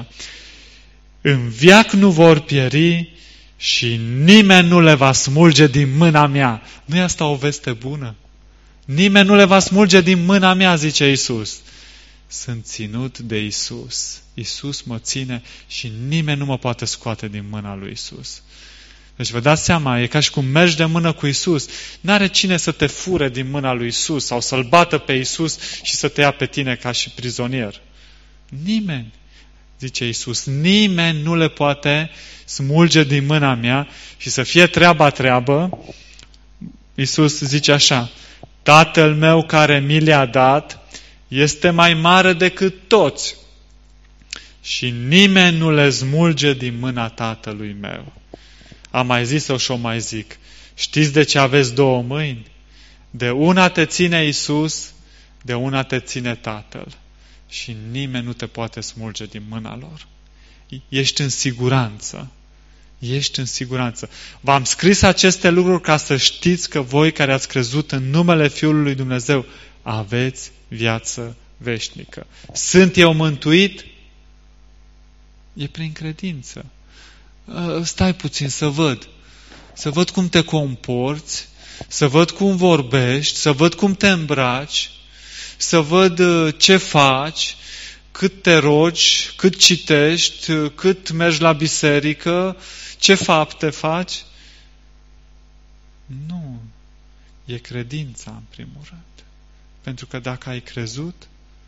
În veac nu vor pieri și nimeni nu le va smulge din mâna mea. Nu e asta o veste bună? Nimeni nu le va smulge din mâna mea, zice Iisus. Sunt ținut de Iisus. Iisus mă ține și nimeni nu mă poate scoate din mâna lui Iisus. Deci vă dați seama, e ca și cum mergi de mână cu Iisus. N-are cine să te fure din mâna lui Iisus sau să-L bată pe Iisus și să te ia pe tine ca și prizonier. Nimeni, zice Iisus, nimeni nu le poate smulge din mâna mea și să fie treabă. Iisus zice așa: Tatăl meu care mi le-a dat este mai mare decât toți și nimeni nu le smulge din mâna Tatălui meu. Am mai zis-o și o mai zic. Știți de ce aveți două mâini? De una te ține Iisus, de una te ține Tatăl. Și nimeni nu te poate smulge din mâna lor. Ești în siguranță. Ești în siguranță. V-am scris aceste lucruri ca să știți că voi care ați crezut în numele Fiului lui Dumnezeu aveți viață veșnică. Sunt eu mântuit? E prin credință. Stai puțin să văd. Să văd cum te comporți, să văd cum vorbești, să văd cum te îmbraci, să văd ce faci, cât te rogi, cât citești, cât mergi la biserică, ce fapte faci. Nu. E credința în primul rând. Pentru că dacă ai crezut,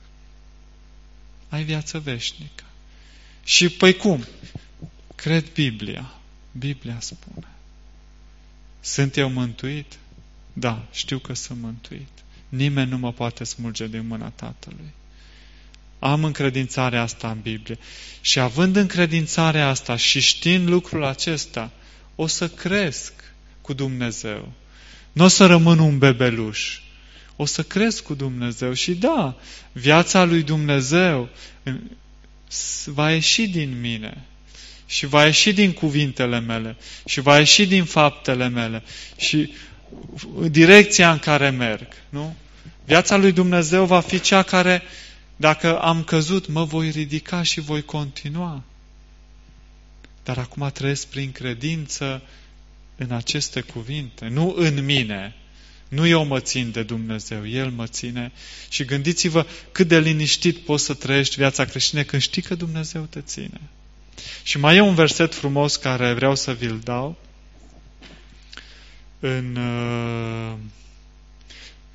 ai viață veșnică. Și păi cum? Cred Biblia. Biblia spune. Sunt eu mântuit? Da, știu că sunt mântuit. Nimeni nu mă poate smulge din mâna Tatălui. Am încredințarea asta în Biblie. Și având încredințarea asta și știind lucrul acesta, o să cresc cu Dumnezeu. Nu o să rămân un bebeluș. O să cresc cu Dumnezeu. Și da, viața lui Dumnezeu va ieși din mine. Și va ieși din cuvintele mele. Și va ieși din faptele mele. Și direcția în care merg. Nu? Viața lui Dumnezeu va fi cea care, dacă am căzut, mă voi ridica și voi continua. Dar acum trăiesc prin credință în aceste cuvinte, nu în mine. Nu eu mă țin de Dumnezeu, El mă ține. Și gândiți-vă cât de liniștit poți să trăiești viața creștină când știi că Dumnezeu te ține. Și mai e un verset frumos care vreau să vi-l dau. În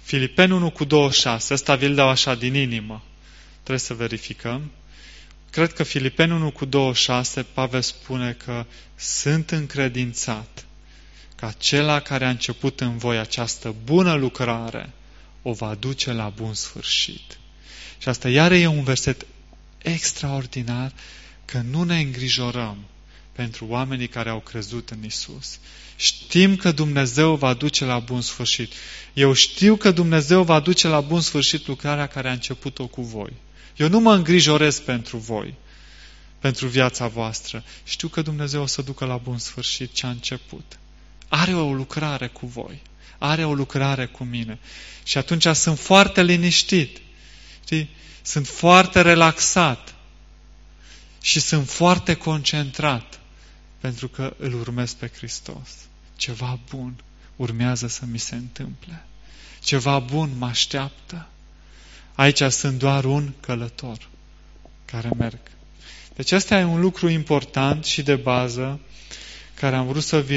Filipeni 1:26, ăsta vi-l dau așa din inimă. Trebuie să verificăm. Cred că Filipeni 1:26, Pavel spune că sunt încredințat că acela care a început în voi această bună lucrare o va duce la bun sfârșit. Și asta iar e un verset extraordinar, că nu ne îngrijorăm pentru oamenii care au crezut în Isus. Știm că Dumnezeu va duce la bun sfârșit. Eu știu că Dumnezeu va duce la bun sfârșit lucrarea care a început-o cu voi. Eu nu mă îngrijorez pentru voi, pentru viața voastră. Știu că Dumnezeu o să ducă la bun sfârșit ce a început. Are o lucrare cu voi. Are o lucrare cu mine. Și atunci sunt foarte liniștit. Știi? Sunt foarte relaxat. Și sunt foarte concentrat. Pentru că îl urmez pe Hristos. Ceva bun urmează să mi se întâmple. Ceva bun mă așteaptă. Aici sunt doar un călător care merg. Deci ăsta e un lucru important și de bază care am vrut să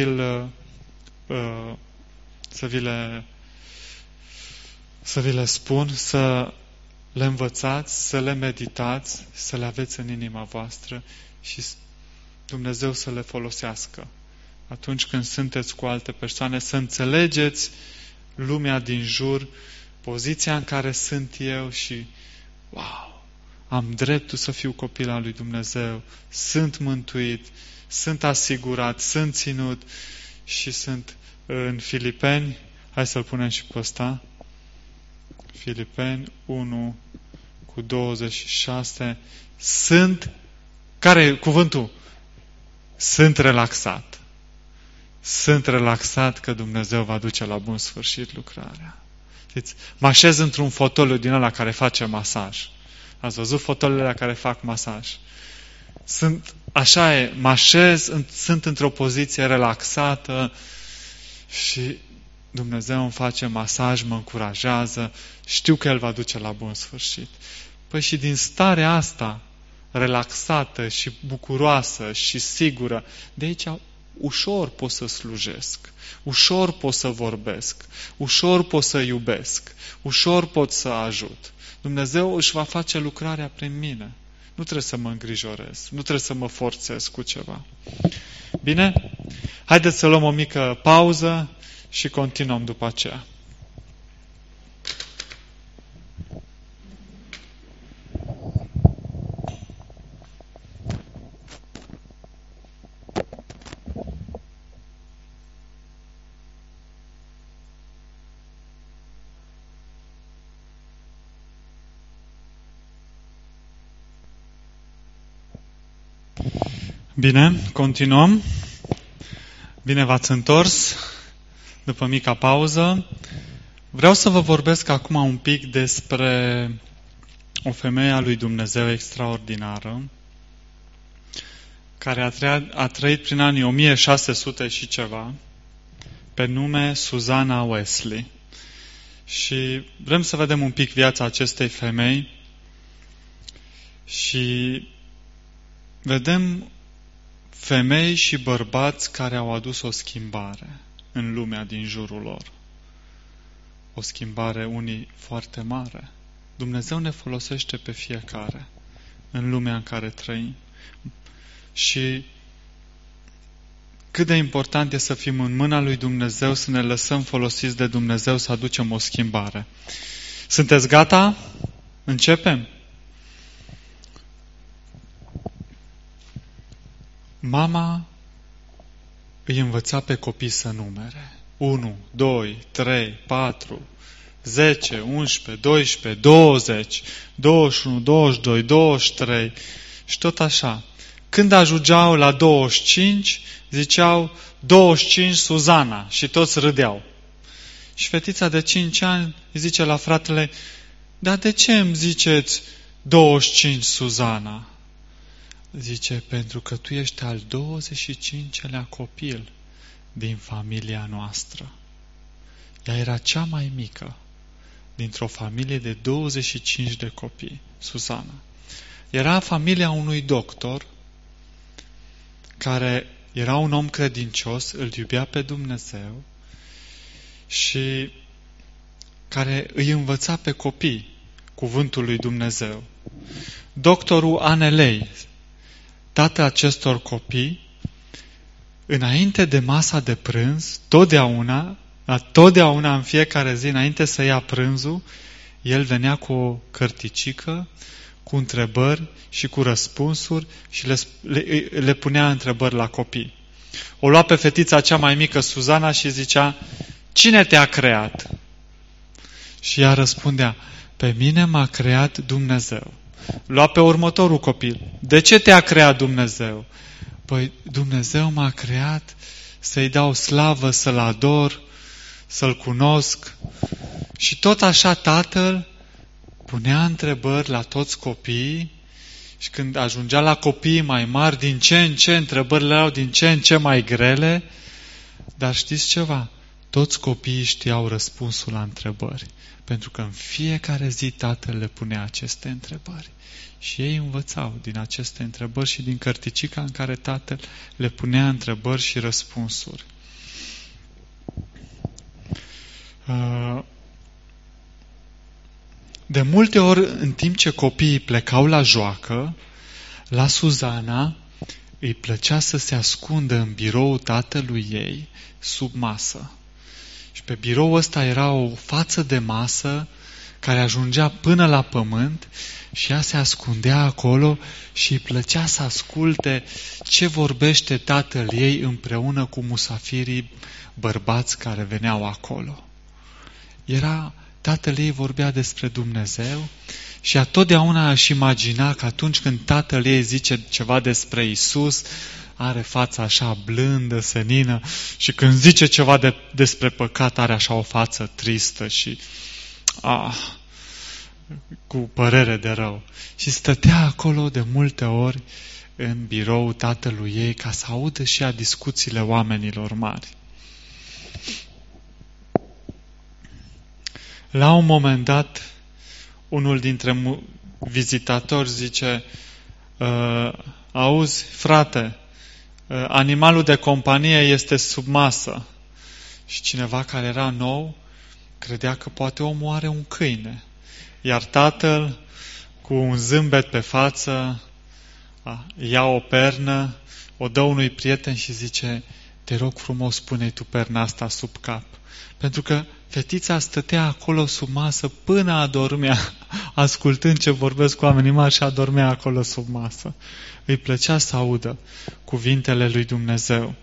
vi le spun, să le învățați, să le meditați, să le aveți în inima voastră și Dumnezeu să le folosească. Atunci când sunteți cu alte persoane, să înțelegeți lumea din jur, poziția în care sunt eu și wow, am dreptul să fiu copil al lui Dumnezeu, sunt mântuit, sunt asigurat, sunt ținut și sunt în Filipeni, hai să-l punem și pe ăsta, Filipeni 1:26, care e cuvântul? Sunt relaxat. Sunt relaxat că Dumnezeu va duce la bun sfârșit lucrarea. Știți? Mă așez într-un fotoliu din ăla care face masaj. Ați văzut fotoliile care fac masaj? Așa e, mă așez, sunt într-o poziție relaxată și Dumnezeu îmi face masaj, mă încurajează, știu că El va duce la bun sfârșit. Păi și din starea asta, relaxată și bucuroasă și sigură, de aici ușor pot să slujesc, ușor pot să vorbesc, ușor pot să iubesc, ușor pot să ajut. Dumnezeu își va face lucrarea prin mine. Nu trebuie să mă îngrijorez, nu trebuie să mă forțez cu ceva. Bine? Haideți să luăm o mică pauză și continuăm după aceea. Bine, continuăm. Bine v-ați întors după mica pauză. Vreau să vă vorbesc acum un pic despre o femeie a lui Dumnezeu extraordinară, care a trăit prin anii 1600 și ceva, pe nume Susanna Wesley. Și vrem să vedem un pic viața acestei femei și vedem femei și bărbați care au adus o schimbare în lumea din jurul lor. O schimbare, unii foarte mare. Dumnezeu ne folosește pe fiecare în lumea în care trăim. Și cât de important e să fim în mâna lui Dumnezeu, să ne lăsăm folosiți de Dumnezeu să aducem o schimbare. Sunteți gata? Începem? Mama îi învăța pe copii să numere. 1, 2, 3, 4, 10, 11, 12, 20, 21, 22, 23 și tot așa. Când ajungeau la 25, ziceau 25 Suzana și toți râdeau. Și fetița de 5 ani îi zice la fratele, dar de ce îmi ziceți 25 Suzana? Zice, pentru că tu ești al 25-lea copil din familia noastră. Ea era cea mai mică dintr-o familie de 25 de copii, Suzana. Era familia unui doctor care era un om credincios, îl iubea pe Dumnezeu și care îi învăța pe copii cuvântul lui Dumnezeu. Doctorul Anelei, tatăl acestor copii, înainte de masa de prânz, totdeauna în fiecare zi, înainte să ia prânzul, el venea cu o cărticică, cu întrebări și cu răspunsuri și le punea întrebări la copii. O lua pe fetița cea mai mică, Suzana, și zicea: cine te-a creat? Și ea răspundea: pe mine m-a creat Dumnezeu. Lua pe următorul copil: de ce te-a creat Dumnezeu? Păi Dumnezeu m-a creat să-i dau slavă, să-L ador, să-L cunosc. Și tot așa tatăl punea întrebări la toți copiii și când ajungea la copiii mai mari, din ce în ce întrebările erau din ce în ce mai grele, dar știți ceva? Toți copiii știau răspunsul la întrebări, pentru că în fiecare zi tatăl le punea aceste întrebări. Și ei învățau din aceste întrebări și din cărticica în care tatăl le punea întrebări și răspunsuri. De multe ori, în timp ce copiii plecau la joacă, la Suzana îi plăcea să se ascundă în biroul tatălui ei, sub masă. Și pe biroul ăsta era o față de masă care ajungea până la pământ și ea se ascundea acolo și îi plăcea să asculte ce vorbește tatăl ei împreună cu musafirii bărbați care veneau acolo. Tatăl ei vorbea despre Dumnezeu și ea totdeauna își imagina că atunci când tatăl ei zice ceva despre Isus, are fața așa blândă, senină, și când zice ceva despre păcat, are așa o față tristă și cu părere de rău. Și stătea acolo de multe ori în biroul tatălui ei ca să audă și ea discuțiile oamenilor mari. La un moment dat, unul dintre vizitatori zice: auzi, frate, animalul de companie este sub masă. Și cineva care era nou credea că poate omul are un câine. Iar tatăl, cu un zâmbet pe față, ia o pernă, o dă unui prieten și zice: te rog frumos, pune-i tu perna asta sub cap. Pentru că fetița stătea acolo sub masă până adormea, ascultând ce vorbesc cu oamenii mari, și adormea acolo sub masă. Îi plăcea să audă cuvintele lui Dumnezeu.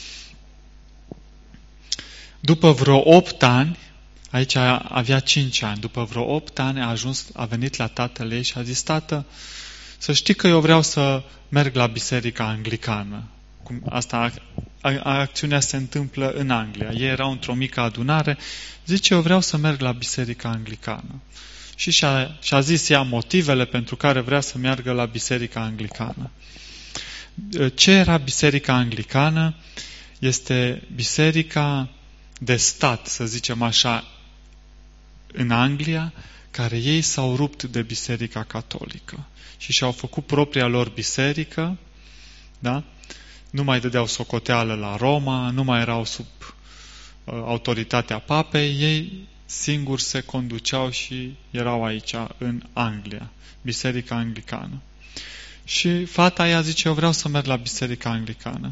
După vreo 8 ani, aici avea 5 ani, după vreo 8 ani a venit la tatăl ei și a zis: tată, să știi că eu vreau să merg la biserica anglicană. Acțiunea se întâmplă în Anglia. Ei erau într-o mică adunare. Zice: eu vreau să merg la biserica anglicană. Și și-a zis ea motivele pentru care vrea să meargă la biserica anglicană. Ce era biserica anglicană? Este biserica de stat, să zicem așa, în Anglia, care ei s-au rupt de biserica catolică și și-au făcut propria lor biserică, da? Nu mai dădeau socoteală la Roma, nu mai erau sub autoritatea papei, ei singuri se conduceau și erau aici, în Anglia, biserica anglicană. Și fata ea zice: eu vreau să merg la biserica anglicană.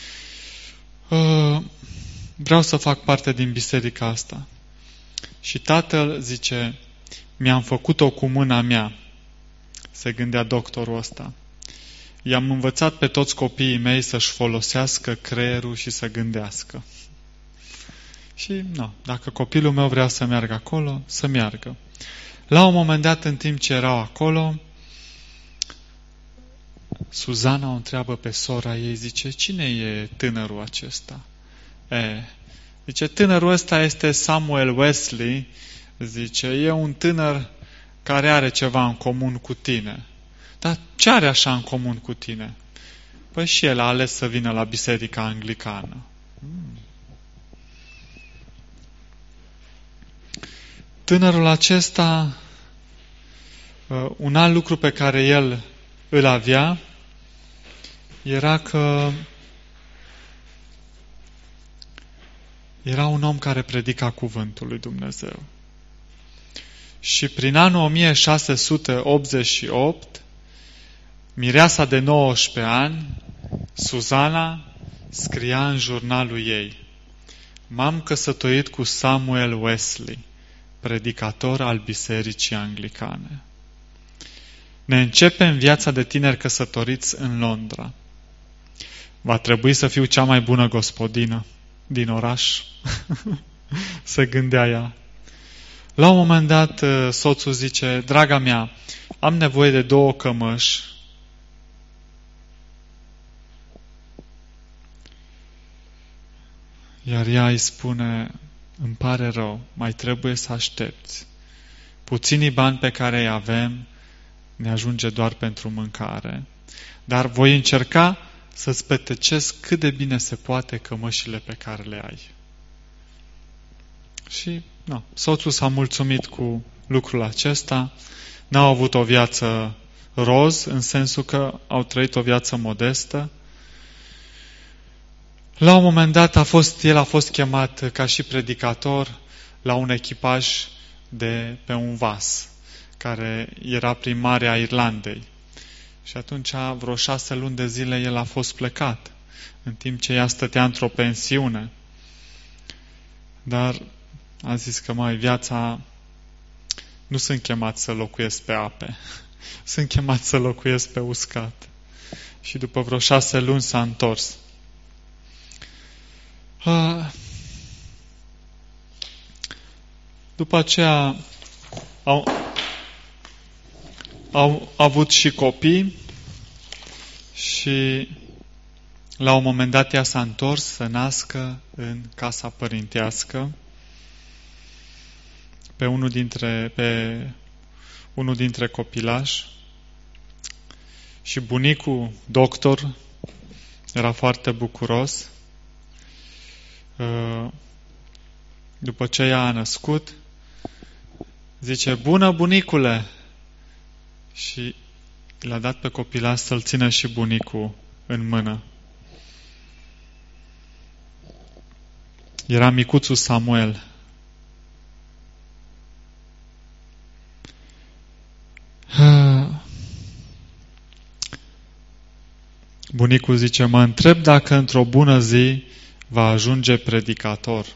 Vreau să fac parte din biserica asta. Și tatăl zice: mi-am făcut-o cu mâna mea, se gândea doctorul ăsta. I-am învățat pe toți copiii mei să-și folosească creierul și să gândească. Și, dacă copilul meu vrea să meargă acolo, să meargă. La un moment dat, în timp ce erau acolo, Suzana o întreabă pe sora ei, zice: cine e tânărul acesta? Zice: tânărul ăsta este Samuel Wesley, zice, e un tânăr care are ceva în comun cu tine. Dar ce are așa în comun cu tine? Păi și el a ales să vină la biserica anglicană. Tânărul acesta, un alt lucru pe care el îl avea, era că era un om care predica cuvântul lui Dumnezeu. Și prin anul 1688, mireasa de 19 ani, Suzana, scria în jurnalul ei: m-am căsătorit cu Samuel Wesley, predicator al Bisericii Anglicane. Ne începem viața de tineri căsătoriți în Londra. Va trebui să fiu cea mai bună gospodină din oraș. Se gândea ea. La un moment dat, soțul zice: draga mea, am nevoie de 2 cămăși. Iar ea îi spune: îmi pare rău, mai trebuie să aștepți. Puținii bani pe care îi avem ne ajunge doar pentru mâncare. Dar voi încerca să-ți petrecesc cât de bine se poate cămășile pe care le ai. Și soțul s-a mulțumit cu lucrul acesta. N-au avut o viață roz, în sensul că au trăit o viață modestă. La un moment dat el a fost chemat ca și predicator la un echipaj de pe un vas, care era prin Marea Irlandei. Și atunci, vreo 6 luni de zile, el a fost plecat, în timp ce ea stătea într-o pensiune. Dar a zis că, viața, nu sunt chemat să locuiesc pe ape, sunt chemat să locuiesc pe uscat. Și după vreo 6 luni s-a întors. După aceea au avut și copii și la un moment dat ea s-a întors să nască în casa părintească pe unul dintre copilași. Și bunicul, doctor, era foarte bucuros. După ce ea a născut, zice: bună, bunicule! Și l-a dat pe copilaș să-l țină și bunicul în mână. Era micuțul Samuel. Bunicul zice: mă întreb dacă într-o bună zi va ajunge predicator.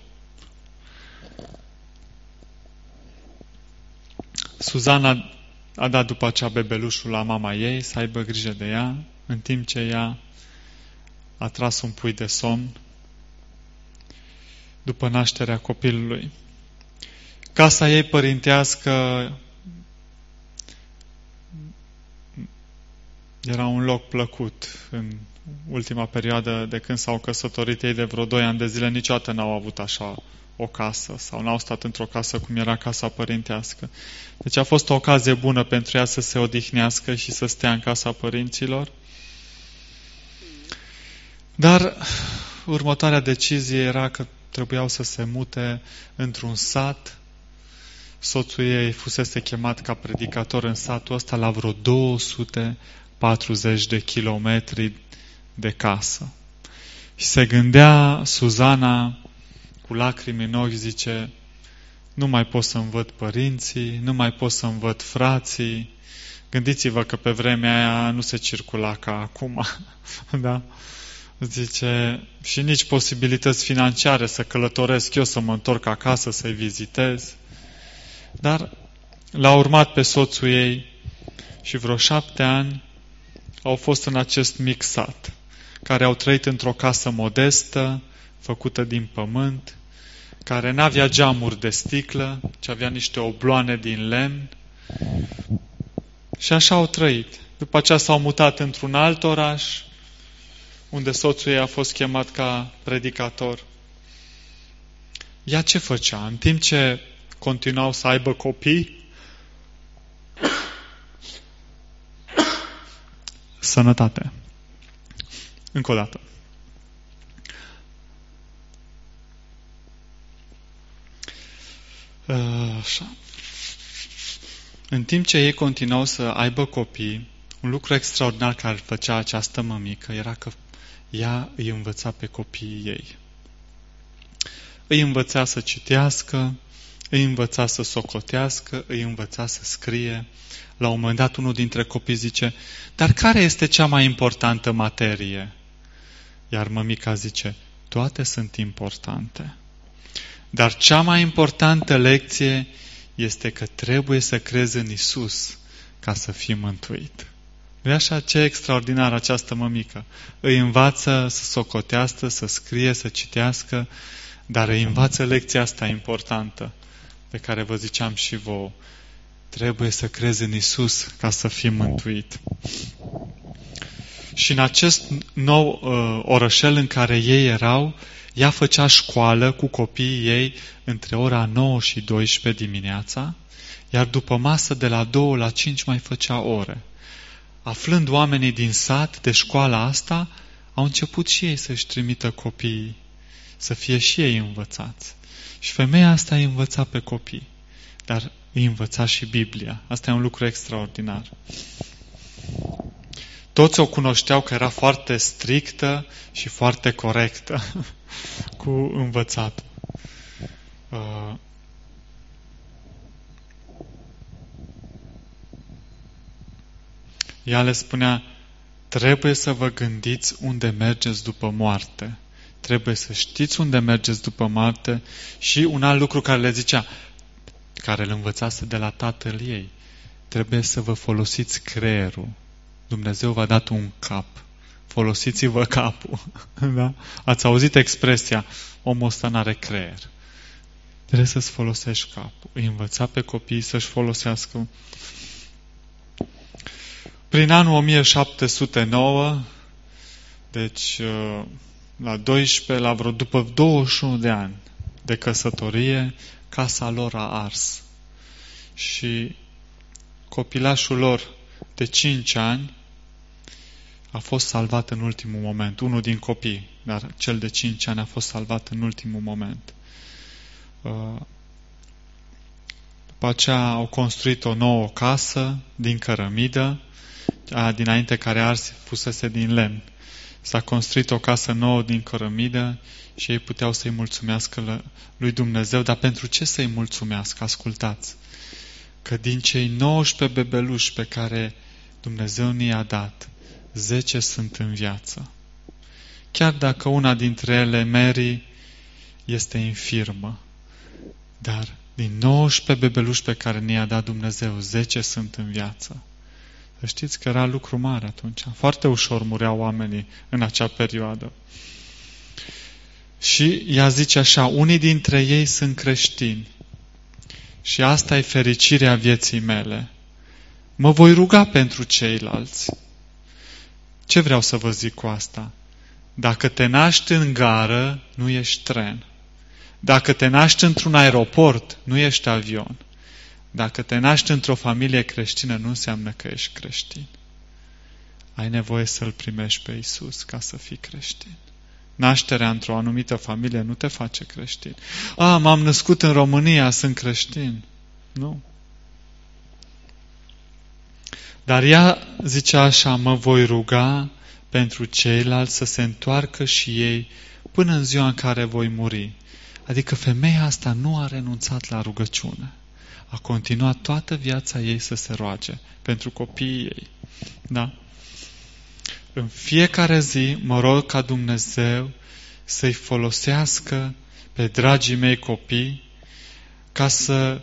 Suzana a dat după aceea bebelușul la mama ei să aibă grijă de ea, în timp ce ea a tras un pui de somn după nașterea copilului. Casa ei părintească era un loc plăcut. În ultima perioadă de când s-au căsătorit ei, de vreo 2 ani de zile, niciodată n-au avut așa o casă sau n-au stat într-o casă cum era casa părintească. Deci a fost o ocazie bună pentru ea să se odihnească și să stea în casa părinților. Dar următoarea decizie era că trebuiau să se mute într-un sat. Soțul ei fusese chemat ca predicator în satul ăsta la vreo 240 de kilometri de casă. Și se gândea Suzana cu lacrimi în ochi, zice: nu mai pot să-mi văd părinții, nu mai pot să-mi văd frații. Gândiți-vă că pe vremea aia nu se circula ca acum. Da? Zice, și nici posibilități financiare să călătoresc eu, să mă întorc acasă, să-i vizitez. Dar l-a urmat pe soțul ei și vreo 7 ani au fost în acest mic sat, care au trăit într-o casă modestă, făcută din pământ, care n-avea geamuri de sticlă, ci avea niște obloane din lemn. Și așa au trăit. După aceea s-au mutat într-un alt oraș, unde soțul ei a fost chemat ca predicator. Ea ce făcea? În timp ce continuau să aibă copii, sănătate. Încă o dată. Așa. În timp ce ei continuau să aibă copii, un lucru extraordinar care făcea această mămică era că ea îi învăța pe copiii ei. Îi învăța să citească, Îi învăța să socotească, îi învăța să scrie. La un moment dat unul dintre copii zice, dar care este cea mai importantă materie? Iar mămica zice, toate sunt importante. Dar cea mai importantă lecție este că trebuie să crezi în Isus ca să fii mântuit. E așa, ce extraordinar această mămică. Îi învață să socotească, să scrie, să citească, dar îi învață lecția asta importantă, pe care vă ziceam și vouă. Trebuie să crezi în Isus ca să fii mântuit. Și în acest nou orășel în care ei erau, ea făcea școală cu copiii ei între ora 9 și 12 dimineața, iar după masă de la 2 la 5 mai făcea ore. Aflând oamenii din sat de școala asta, au început și ei să-și trimită copiii, să fie și ei învățați. Și femeia asta îi învăța pe copii, dar îi învăța și Biblia. Asta e un lucru extraordinar. Toți o cunoșteau că era foarte strictă și foarte corectă cu învățatul. Ea le spunea, trebuie să vă gândiți unde mergeți după moarte. Trebuie să știți unde mergeți după moarte. Și un alt lucru care le zicea, care îl învățase de la tatăl ei, trebuie să vă folosiți creierul. Dumnezeu v-a dat un cap. Folosiți-vă capul. Da? Ați auzit expresia, omul ăsta n-are creier. Trebuie să-ți folosești capul. Îi învăța pe copii să-și folosească. Prin anul 1709, deci la 12, după 21 de ani de căsătorie, casa lor a ars. Și copilașul lor de 5 ani a fost salvat în ultimul moment. Unul din copii, dar cel de 5 ani a fost salvat în ultimul moment. După aceea au construit o nouă casă din cărămidă, dinainte care ars fusese din lemn. S-a construit o casă nouă din cărămidă și ei puteau să-i mulțumească lui Dumnezeu. Dar pentru ce să-i mulțumească? Ascultați! Că din cei 19 bebeluși pe care Dumnezeu ni-a dat, 10 sunt în viață. Chiar dacă una dintre ele, Mary, este infirmă. Dar din 19 bebeluși pe care ni-a dat Dumnezeu, 10 sunt în viață. Să știți că era lucru mare atunci. Foarte ușor mureau oamenii în acea perioadă. Și ea zice așa, unii dintre ei sunt creștini. Și asta e fericirea vieții mele. Mă voi ruga pentru ceilalți. Ce vreau să vă zic cu asta? Dacă te naști în gară, nu ești tren. Dacă te naști într-un aeroport, nu ești avion. Dacă te naști într-o familie creștină, nu înseamnă că ești creștin. Ai nevoie să-L primești pe Iisus ca să fii creștin. Nașterea într-o anumită familie nu te face creștin. M-am născut în România, sunt creștin. Nu. Dar ea zicea așa, mă voi ruga pentru ceilalți să se întoarcă și ei până în ziua în care voi muri. Adică femeia asta nu a renunțat la rugăciune. A continuat toată viața ei să se roage pentru copiii ei. Da? În fiecare zi mă rog ca Dumnezeu să-i folosească pe dragii mei copii ca să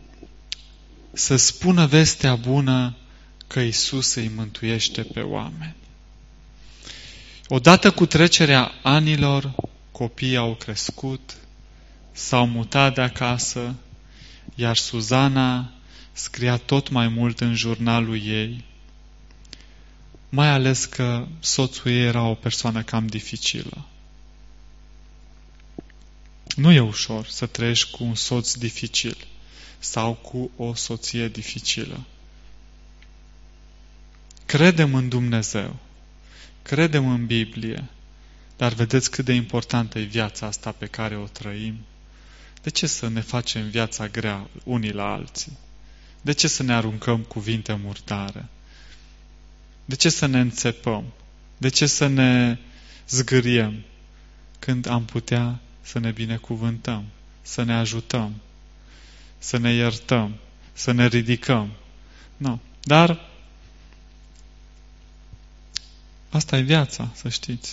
spună vestea bună că Iisus îi mântuiește pe oameni. Odată cu trecerea anilor, copiii au crescut, s-au mutat de acasă, iar Suzana scria tot mai mult în jurnalul ei, mai ales că soțul ei era o persoană cam dificilă. Nu e ușor să trăiești cu un soț dificil sau cu o soție dificilă. Credem în Dumnezeu, credem în Biblie, dar vedeți cât de importantă e viața asta pe care o trăim. De ce să ne facem viața grea unii la alții? De ce să ne aruncăm cuvinte murdare? De ce să ne înțepăm? De ce să ne zgâriem când am putea să ne binecuvântăm, să ne ajutăm? să ne iertăm, să ne ridicăm. Nu. Dar asta e viața, să știți.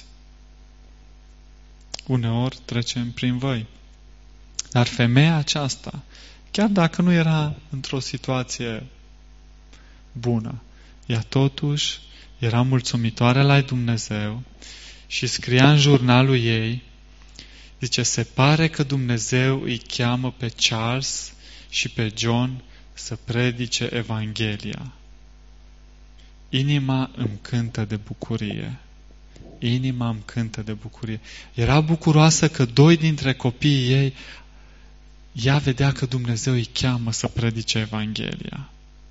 Uneori trecem prin văi. Dar femeia aceasta, chiar dacă nu era într-o situație bună, ea totuși era mulțumitoare la Dumnezeu și scria în jurnalul ei, zice, se pare că Dumnezeu îi cheamă pe Charles și pe John să predice Evanghelia. Inima îmi cântă de bucurie. Inima îmi cântă de bucurie. Era bucuroasă că 2 dintre copiii ei, ea vedea că Dumnezeu îi cheamă să predice Evanghelia.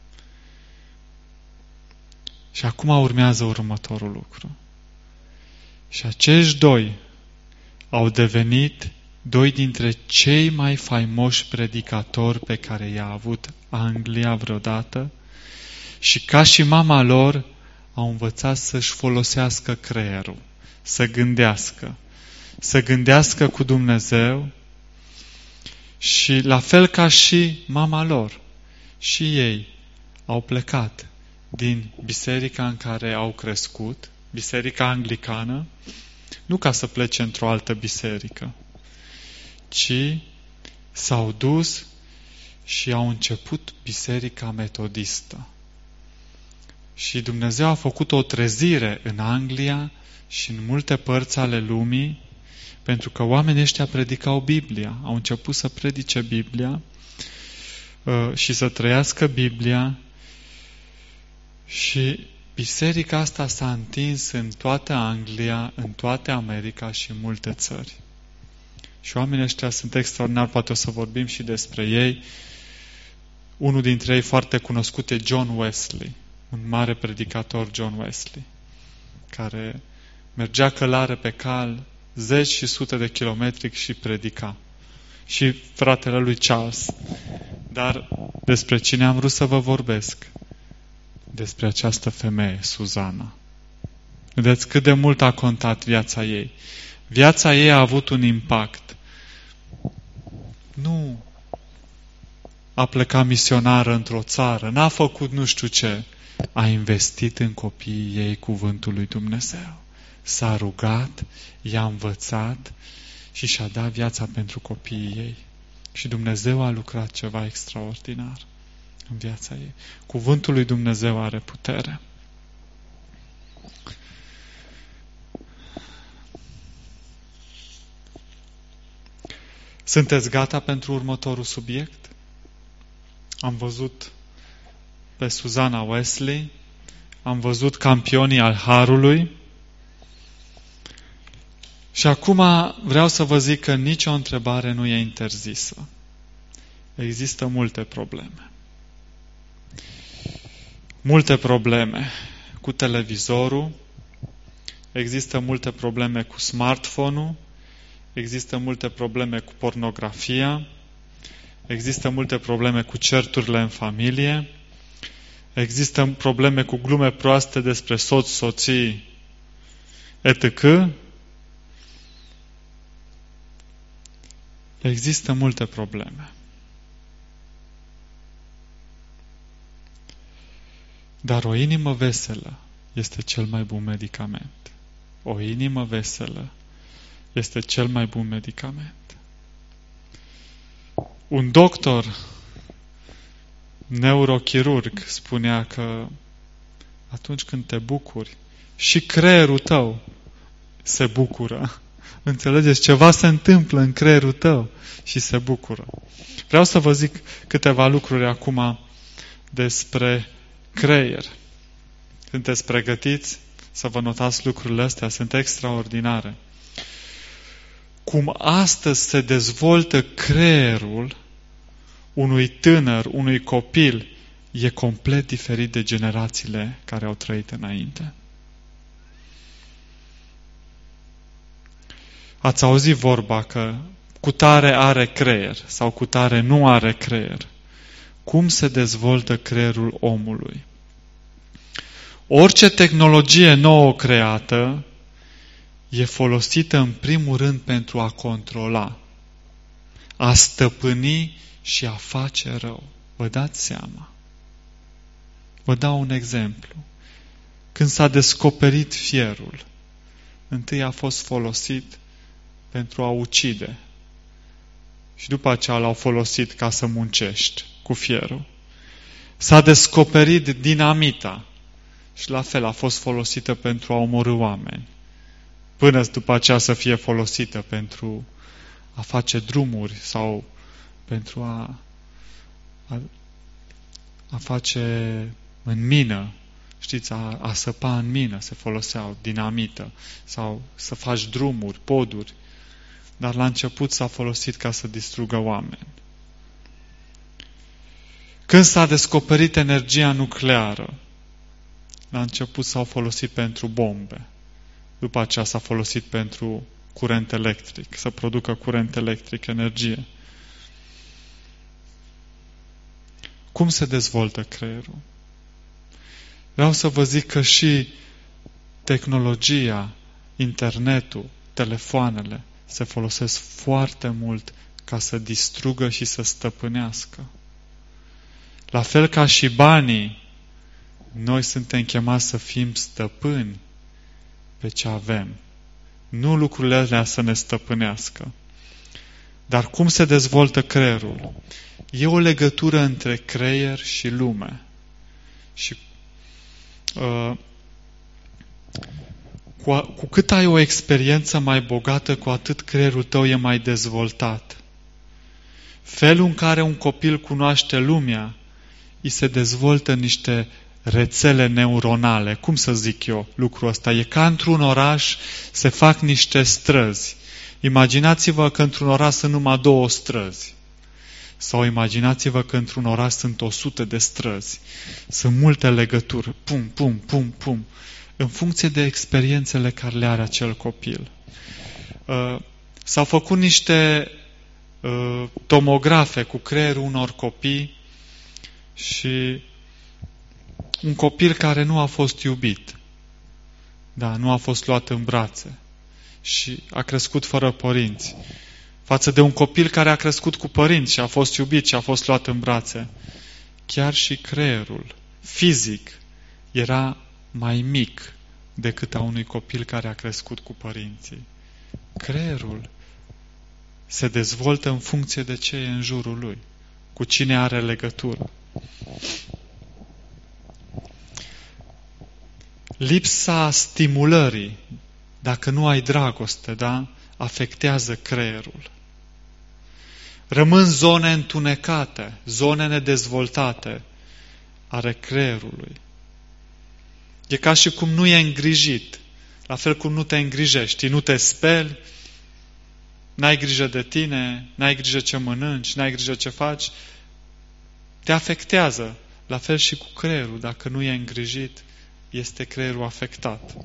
Și acum urmează următorul lucru. Și acești 2 au devenit 2 dintre cei mai faimoși predicatori pe care i-a avut Anglia vreodată și ca și mama lor au învățat să-și folosească creierul, să gândească cu Dumnezeu și la fel ca și mama lor, și ei au plecat din biserica în care au crescut, biserica anglicană, nu ca să plece într-o altă biserică, ci s-au dus și au început biserica metodistă. Și Dumnezeu a făcut o trezire în Anglia și în multe părți ale lumii, pentru că oamenii ăștia predicau Biblia, au început să predice Biblia și să trăiască Biblia și biserica asta s-a întins în toată Anglia, în toată America și în multe țări. Și oamenii ăștia sunt extraordinari, poate o să vorbim și despre ei. Unul dintre ei foarte cunoscut e John Wesley, un mare predicator, John Wesley, care mergea călare pe cal 10 și sute de kilometri și predica. Și fratele lui Charles. Dar despre cine am vrut să vă vorbesc? Despre această femeie, Suzana. Vedeți cât de mult a contat viața ei. Viața ei a avut un impact. Nu a plecat misionară într-o țară, n-a făcut nu știu ce. A investit în copiii ei cuvântul lui Dumnezeu. S-a rugat, i-a învățat și și-a dat viața pentru copiii ei. Și Dumnezeu a lucrat ceva extraordinar în viața ei. Cuvântul lui Dumnezeu are putere. Sunteți gata pentru următorul subiect? Am văzut pe Suzana Wesley, am văzut campionii al Harului și acum vreau să vă zic că nicio întrebare nu e interzisă. Există multe probleme. Multe probleme cu televizorul, există multe probleme cu smartphone-ul, există multe probleme cu pornografia, există multe probleme cu certurile în familie, există probleme cu glume proaste despre soț, soții, etc. Există multe probleme. Dar o inimă veselă este cel mai bun medicament. O inimă veselă este cel mai bun medicament. Un doctor neurochirurg spunea că atunci când te bucuri, și creierul tău se bucură. Înțelegeți? Ceva se întâmplă în creierul tău și se bucură. Vreau să vă zic câteva lucruri acum despre creier. Sunteți pregătiți să vă notați lucrurile astea? Sunt extraordinare. Cum astăzi se dezvoltă creierul unui tânăr, unui copil, e complet diferit de generațiile care au trăit înainte. Ați auzit vorba că cutare are creier sau cutare nu are creier. Cum se dezvoltă creierul omului? Orice tehnologie nouă creată e folosită în primul rând pentru a controla, a stăpâni și a face rău. Vă dați seama? Vă dau un exemplu. Când s-a descoperit fierul, întâi a fost folosit pentru a ucide și după aceea l-au folosit ca să muncești cu fierul. S-a descoperit dinamita și la fel a fost folosită pentru a omorî oameni, până după aceea să fie folosită pentru a face drumuri sau pentru a face în mină. Știți, a săpa în mină se foloseau dinamită sau să faci drumuri, poduri. Dar la început s-a folosit ca să distrugă oameni. Când s-a descoperit energia nucleară, la început s-au folosit pentru bombe. După aceea s-a folosit pentru curent electric, să producă curent electric, energie. Cum se dezvoltă creierul? Vreau să vă zic că și tehnologia, internetul, telefoanele se folosesc foarte mult ca să distrugă și să stăpânească. La fel ca și banii, noi suntem chemați să fim stăpâni pe ce avem. Nu lucrurile alea să ne stăpânească. Dar cum se dezvoltă creierul? E o legătură între creier și lume. Și cu cât ai o experiență mai bogată, cu atât creierul tău e mai dezvoltat. Felul în care un copil cunoaște lumea, îi se dezvoltă niște rețele neuronale. Cum să zic eu lucrul ăsta? E ca într-un oraș se fac niște străzi. Imaginați-vă că într-un oraș sunt numai 2 străzi. Sau imaginați-vă că într-un oraș sunt 100 de străzi. Sunt multe legături. Pum, pum, pum, pum. În funcție de experiențele care le are acel copil. S-au făcut niște tomografe cu creierul unor copii și un copil care nu a fost iubit, nu a fost luat în brațe și a crescut fără părinți, față de un copil care a crescut cu părinți și a fost iubit și a fost luat în brațe, chiar și creierul fizic era mai mic decât a unui copil care a crescut cu părinții. Creierul se dezvoltă în funcție de ce e în jurul lui, cu cine are legătură. Lipsa stimulării, dacă nu ai dragoste, afectează creierul. Rămân zone întunecate, zone nedezvoltate ale creierului. E ca și cum nu e îngrijit, la fel cum nu te îngrijești, nu te speli, n-ai grijă de tine, n-ai grijă ce mănânci, n-ai grijă ce faci, te afectează. La fel și cu creierul, dacă nu e îngrijit, este creierul afectat.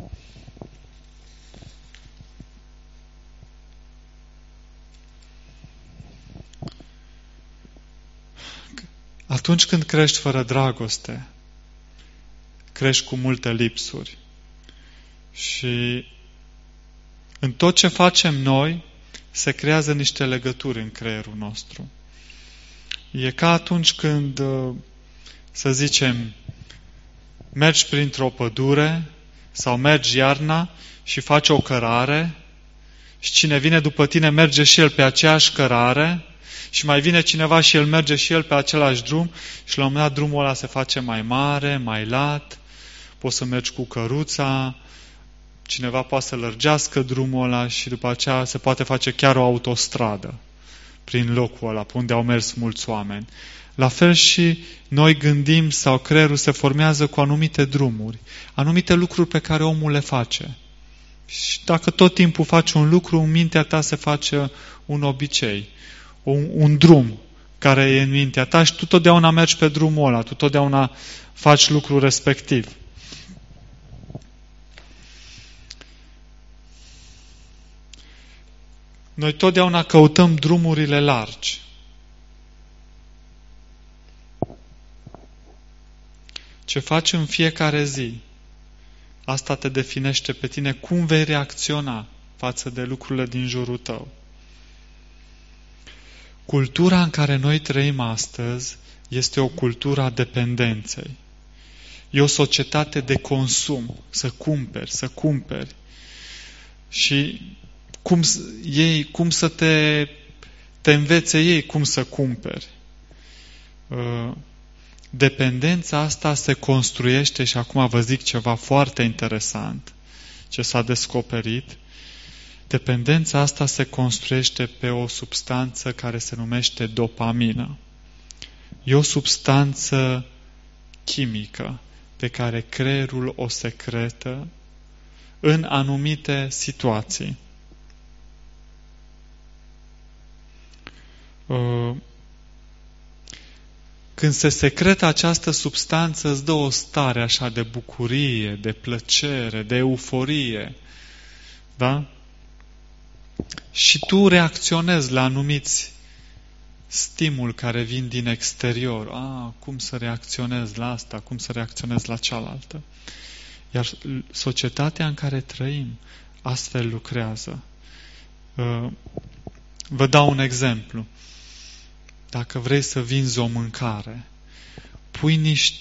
Atunci când crești fără dragoste, crești cu multe lipsuri. Și în tot ce facem noi, se creează niște legături în creierul nostru. E ca atunci când, să zicem, mergi printr-o pădure sau mergi iarna și faci o cărare și cine vine după tine merge și el pe aceeași cărare și mai vine cineva și el merge și el pe același drum și la un moment dat drumul ăla se face mai mare, mai lat, poți să mergi cu căruța, cineva poate să lărgească drumul ăla și după aceea se poate face chiar o autostradă prin locul ăla, pe unde au mers mulți oameni. La fel și noi gândim sau creierul se formează cu anumite drumuri, anumite lucruri pe care omul le face. Și dacă tot timpul faci un lucru, în mintea ta se face un obicei, un drum care e în mintea ta și tu totdeauna mergi pe drumul ăla, tu totdeauna faci lucrul respectiv. Noi totdeauna căutăm drumurile largi. Ce faci în fiecare zi, asta te definește pe tine cum vei reacționa față de lucrurile din jurul tău. Cultura în care noi trăim astăzi este o cultură a dependenței. E o societate de consum, să cumperi. Și cum să te învețe ei cum să cumperi. Dependența asta se construiește, și acum vă zic ceva foarte interesant ce s-a descoperit. Dependența asta se construiește pe o substanță care se numește dopamină. E o substanță chimică pe care creierul o secretă în anumite situații. Când se secretă această substanță, îți dă o stare așa de bucurie, de plăcere, de euforie. Da? Și tu reacționezi la anumiți stimuli care vin din exterior. Cum să reacționez la asta, cum să reacționez la cealaltă. Iar societatea în care trăim astfel lucrează. Vă dau un exemplu. Dacă vrei să vinzi o mâncare, pui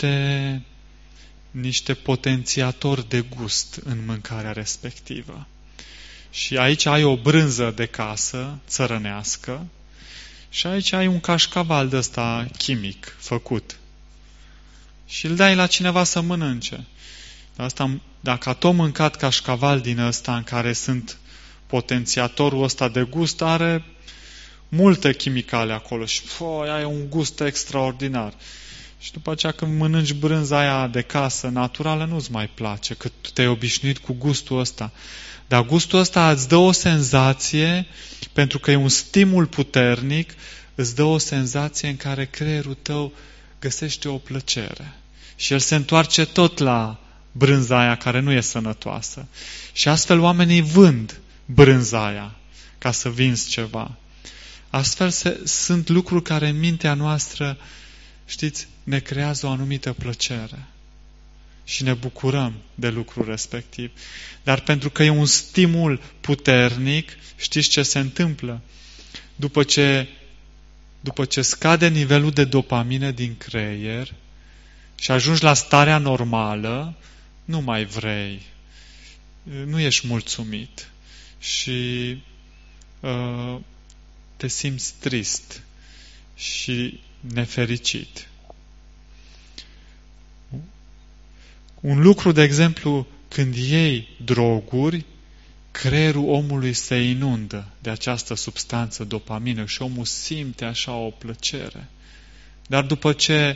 niște potențiatori de gust în mâncarea respectivă. Și aici ai o brânză de casă, țărănească, și aici ai un cașcaval de ăsta chimic făcut. Și îl dai la cineva să mănânce. Dacă a tot mâncat cașcaval din ăsta în care sunt potențiatorul ăsta de gust, are multe chimicale acolo și ai un gust extraordinar. Și după aceea când mănânci brânza aia de casă naturală, nu-ți mai place, că te-ai obișnuit cu gustul ăsta. Dar gustul ăsta îți dă o senzație, pentru că e un stimul puternic, îți dă o senzație în care creierul tău găsește o plăcere. Și el se întoarce tot la brânza aia care nu e sănătoasă. Și astfel oamenii vând brânza aia ca să vinzi ceva. Astfel sunt lucruri care în mintea noastră, știți, ne creează o anumită plăcere. Și ne bucurăm de lucrul respectiv. Dar pentru că e un stimul puternic, știți ce se întâmplă? După ce scade nivelul de dopamină din creier și ajungi la starea normală, nu mai vrei. Nu ești mulțumit. Și te simți trist și nefericit. Un lucru, de exemplu, când iei droguri, creierul omului se inundă de această substanță dopamină și omul simte așa o plăcere. Dar după ce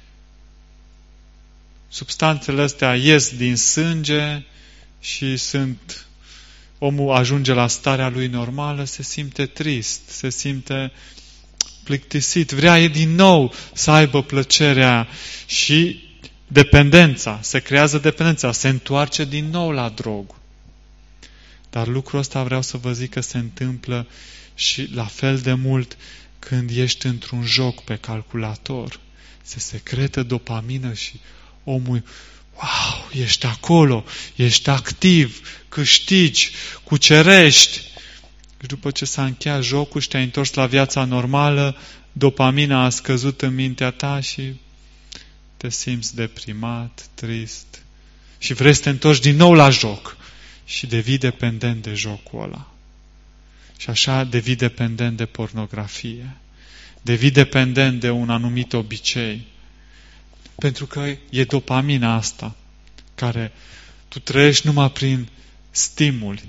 substanțele astea ies din sânge și omul ajunge la starea lui normală, se simte trist, se simte plictisit, vrea din nou să aibă plăcerea și se creează dependența, se întoarce din nou la drog. Dar lucrul ăsta vreau să vă zic că se întâmplă și la fel de mult când ești într-un joc pe calculator. Se secretă dopamină și omul, wow, ești acolo, ești activ, câștigi, cucerești. Și după ce s-a încheiat jocul și te-ai întors la viața normală, dopamina a scăzut în mintea ta și te simți deprimat, trist și vrei să te întorci din nou la joc și devii dependent de jocul ăla. Și așa devii dependent de pornografie, devii dependent de un anumit obicei, pentru că e dopamina asta care tu trăiești numai prin stimuli.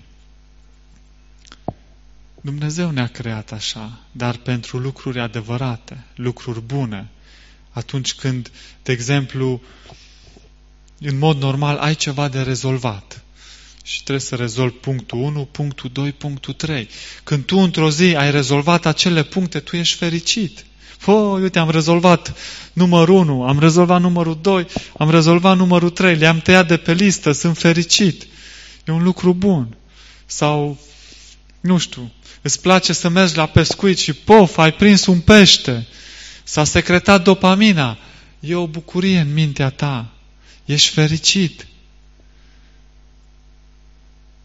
Dumnezeu ne-a creat așa, dar pentru lucruri adevărate, lucruri bune. Atunci când, de exemplu, în mod normal ai ceva de rezolvat și trebuie să rezolvi punctul 1, punctul 2, punctul 3. Când tu într-o zi ai rezolvat acele puncte, tu ești fericit. Uite, am rezolvat numărul 1, am rezolvat numărul 2, am rezolvat numărul 3, le-am tăiat de pe listă, sunt fericit. E un lucru bun. Sau, nu știu, îți place să mergi la pescuit și ai prins un pește. S-a secretat dopamina. E o bucurie în mintea ta. Ești fericit.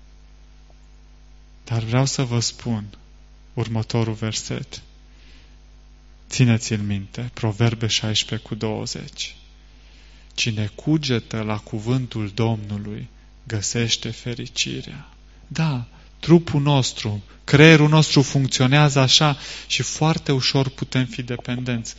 Dar vreau să vă spun următorul verset. Țineți-l minte, Proverbe 16:20. Cine cugetă la cuvântul Domnului găsește fericirea. Da, trupul nostru, creierul nostru funcționează așa și foarte ușor putem fi dependenți.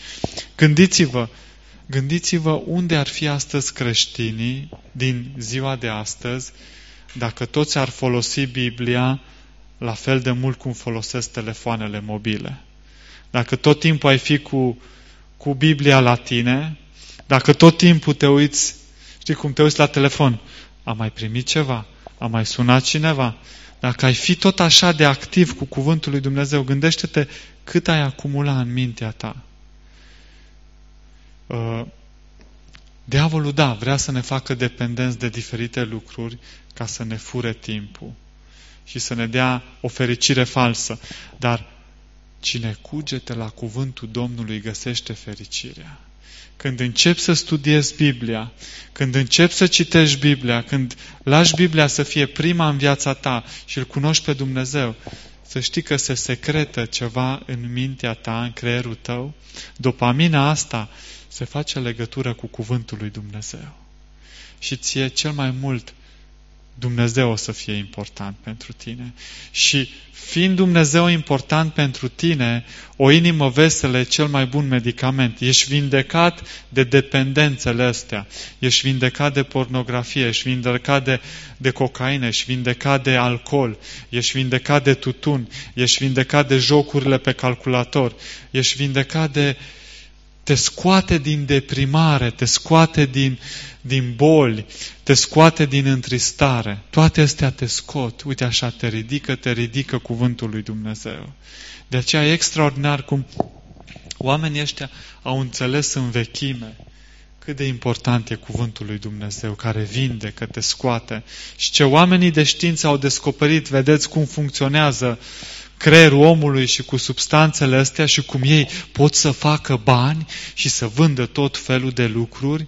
Gândiți-vă unde ar fi astăzi creștinii din ziua de astăzi dacă toți ar folosi Biblia la fel de mult cum folosesc telefoanele mobile. Dacă tot timpul ai fi cu Biblia la tine, dacă tot timpul te uiți, știi cum te uiți la telefon, a mai primit ceva? A mai sunat cineva? Dacă ai fi tot așa de activ cu cuvântul lui Dumnezeu, gândește-te cât ai acumula în mintea ta. Diavolul, da, vrea să ne facă dependenți de diferite lucruri ca să ne fure timpul și să ne dea o fericire falsă. Dar cine cugete la cuvântul Domnului găsește fericirea. Când începi să studiezi Biblia, când începi să citești Biblia, când lași Biblia să fie prima în viața ta și îl cunoști pe Dumnezeu, să știi că se secretă ceva în mintea ta, în creierul tău. Dopamina asta se face legătură cu cuvântul lui Dumnezeu. Și ție cel mai mult Dumnezeu o să fie important pentru tine. Și fiind Dumnezeu important pentru tine, o inimă veselă e cel mai bun medicament. Ești vindecat de dependențele astea. Ești vindecat de pornografie, ești vindecat de cocaină, ești vindecat de alcool, ești vindecat de tutun, ești vindecat de jocurile pe calculator, ești vindecat de... Te scoate din deprimare, te scoate din boli, te scoate din întristare. Toate astea te scot. Uite așa, te ridică cuvântul lui Dumnezeu. De aceea e extraordinar cum oamenii ăștia au înțeles în vechime cât de important e cuvântul lui Dumnezeu, care vindecă, te scoate. Și ce oamenii de știință au descoperit, vedeți cum funcționează creierul omului și cu substanțele astea și cum ei pot să facă bani și să vândă tot felul de lucruri.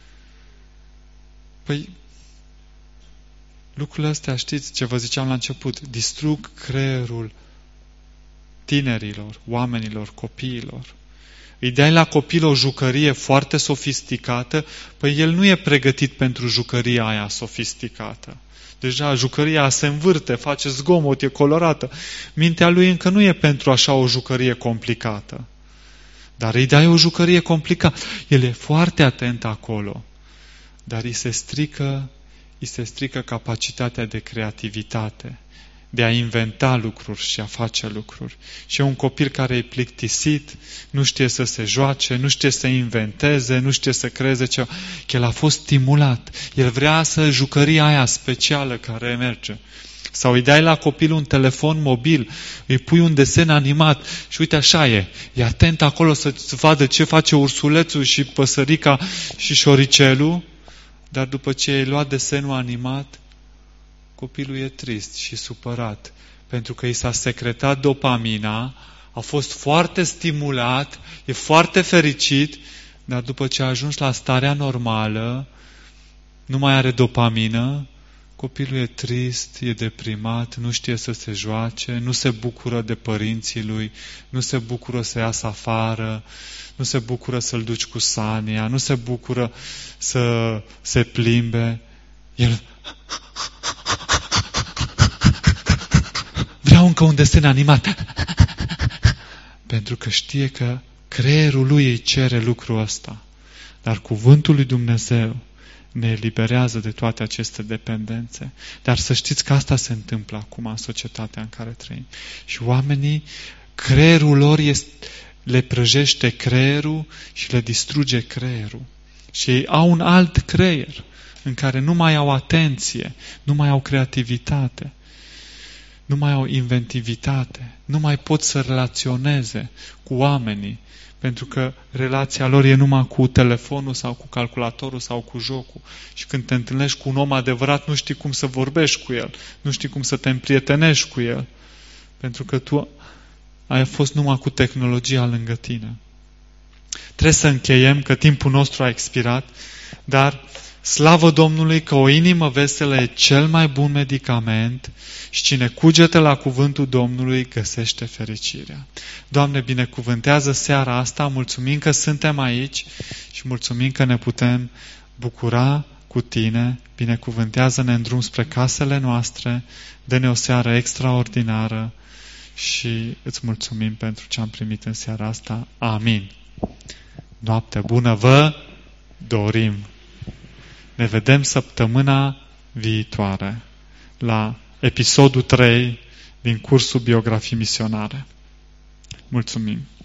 Păi, lucrurile astea, știți ce vă ziceam la început, distrug creierul tinerilor, oamenilor, copiilor. Îi dai la copil o jucărie foarte sofisticată, păi el nu e pregătit pentru jucăria aia sofisticată. Deja jucăria se învârte, face zgomot, e colorată. Mintea lui încă nu e pentru așa o jucărie complicată. Dar îi dai o jucărie complicată. El e foarte atent acolo. Dar îi se strică capacitatea de creativitate, de a inventa lucruri și a face lucruri. Și e un copil care e plictisit, nu știe să se joace, nu știe să inventeze, nu știe să creeze ceva. El a fost stimulat. El vrea să jucăria aia specială care merge. Sau îi dai la copil un telefon mobil, îi pui un desen animat și uite așa e atent acolo să vadă ce face ursulețul și păsărica și șoricelul, dar după ce ai luat desenul animat, copilul e trist și supărat, pentru că i s-a secretat dopamina, a fost foarte stimulat, e foarte fericit, dar după ce a ajuns la starea normală, nu mai are dopamină, copilul e trist, e deprimat, nu știe să se joace, nu se bucură de părinții lui, nu se bucură să iasă afară, nu se bucură să-l duci cu sania, nu se bucură să se plimbe. El vreau încă un desen animat. Pentru că știe că creierul lui îi cere lucrul ăsta. Dar cuvântul lui Dumnezeu ne eliberează de toate aceste dependențe. Dar să știți că asta se întâmplă acum în societatea în care trăim. Și oamenii, creierul lor le prăjește creierul și le distruge creierul. Și ei au un alt creier în care nu mai au atenție, nu mai au creativitate, nu mai au inventivitate, nu mai pot să relaționeze cu oamenii, pentru că relația lor e numai cu telefonul sau cu calculatorul sau cu jocul. Și când te întâlnești cu un om adevărat, nu știi cum să vorbești cu el, nu știi cum să te împrietenești cu el, pentru că tu ai fost numai cu tehnologia lângă tine. Trebuie să încheiem, că timpul nostru a expirat, dar Slavă Domnului că o inimă veselă e cel mai bun medicament și cine cugete la cuvântul Domnului găsește fericirea. Doamne, binecuvântează seara asta, mulțumim că suntem aici și mulțumim că ne putem bucura cu Tine. Binecuvântează-ne în drum spre casele noastre, dă-ne o seară extraordinară și îți mulțumim pentru ce am primit în seara asta. Amin. Noapte bună vă dorim! Ne vedem săptămâna viitoare la episodul 3 din cursul Biografii Misionare. Mulțumim!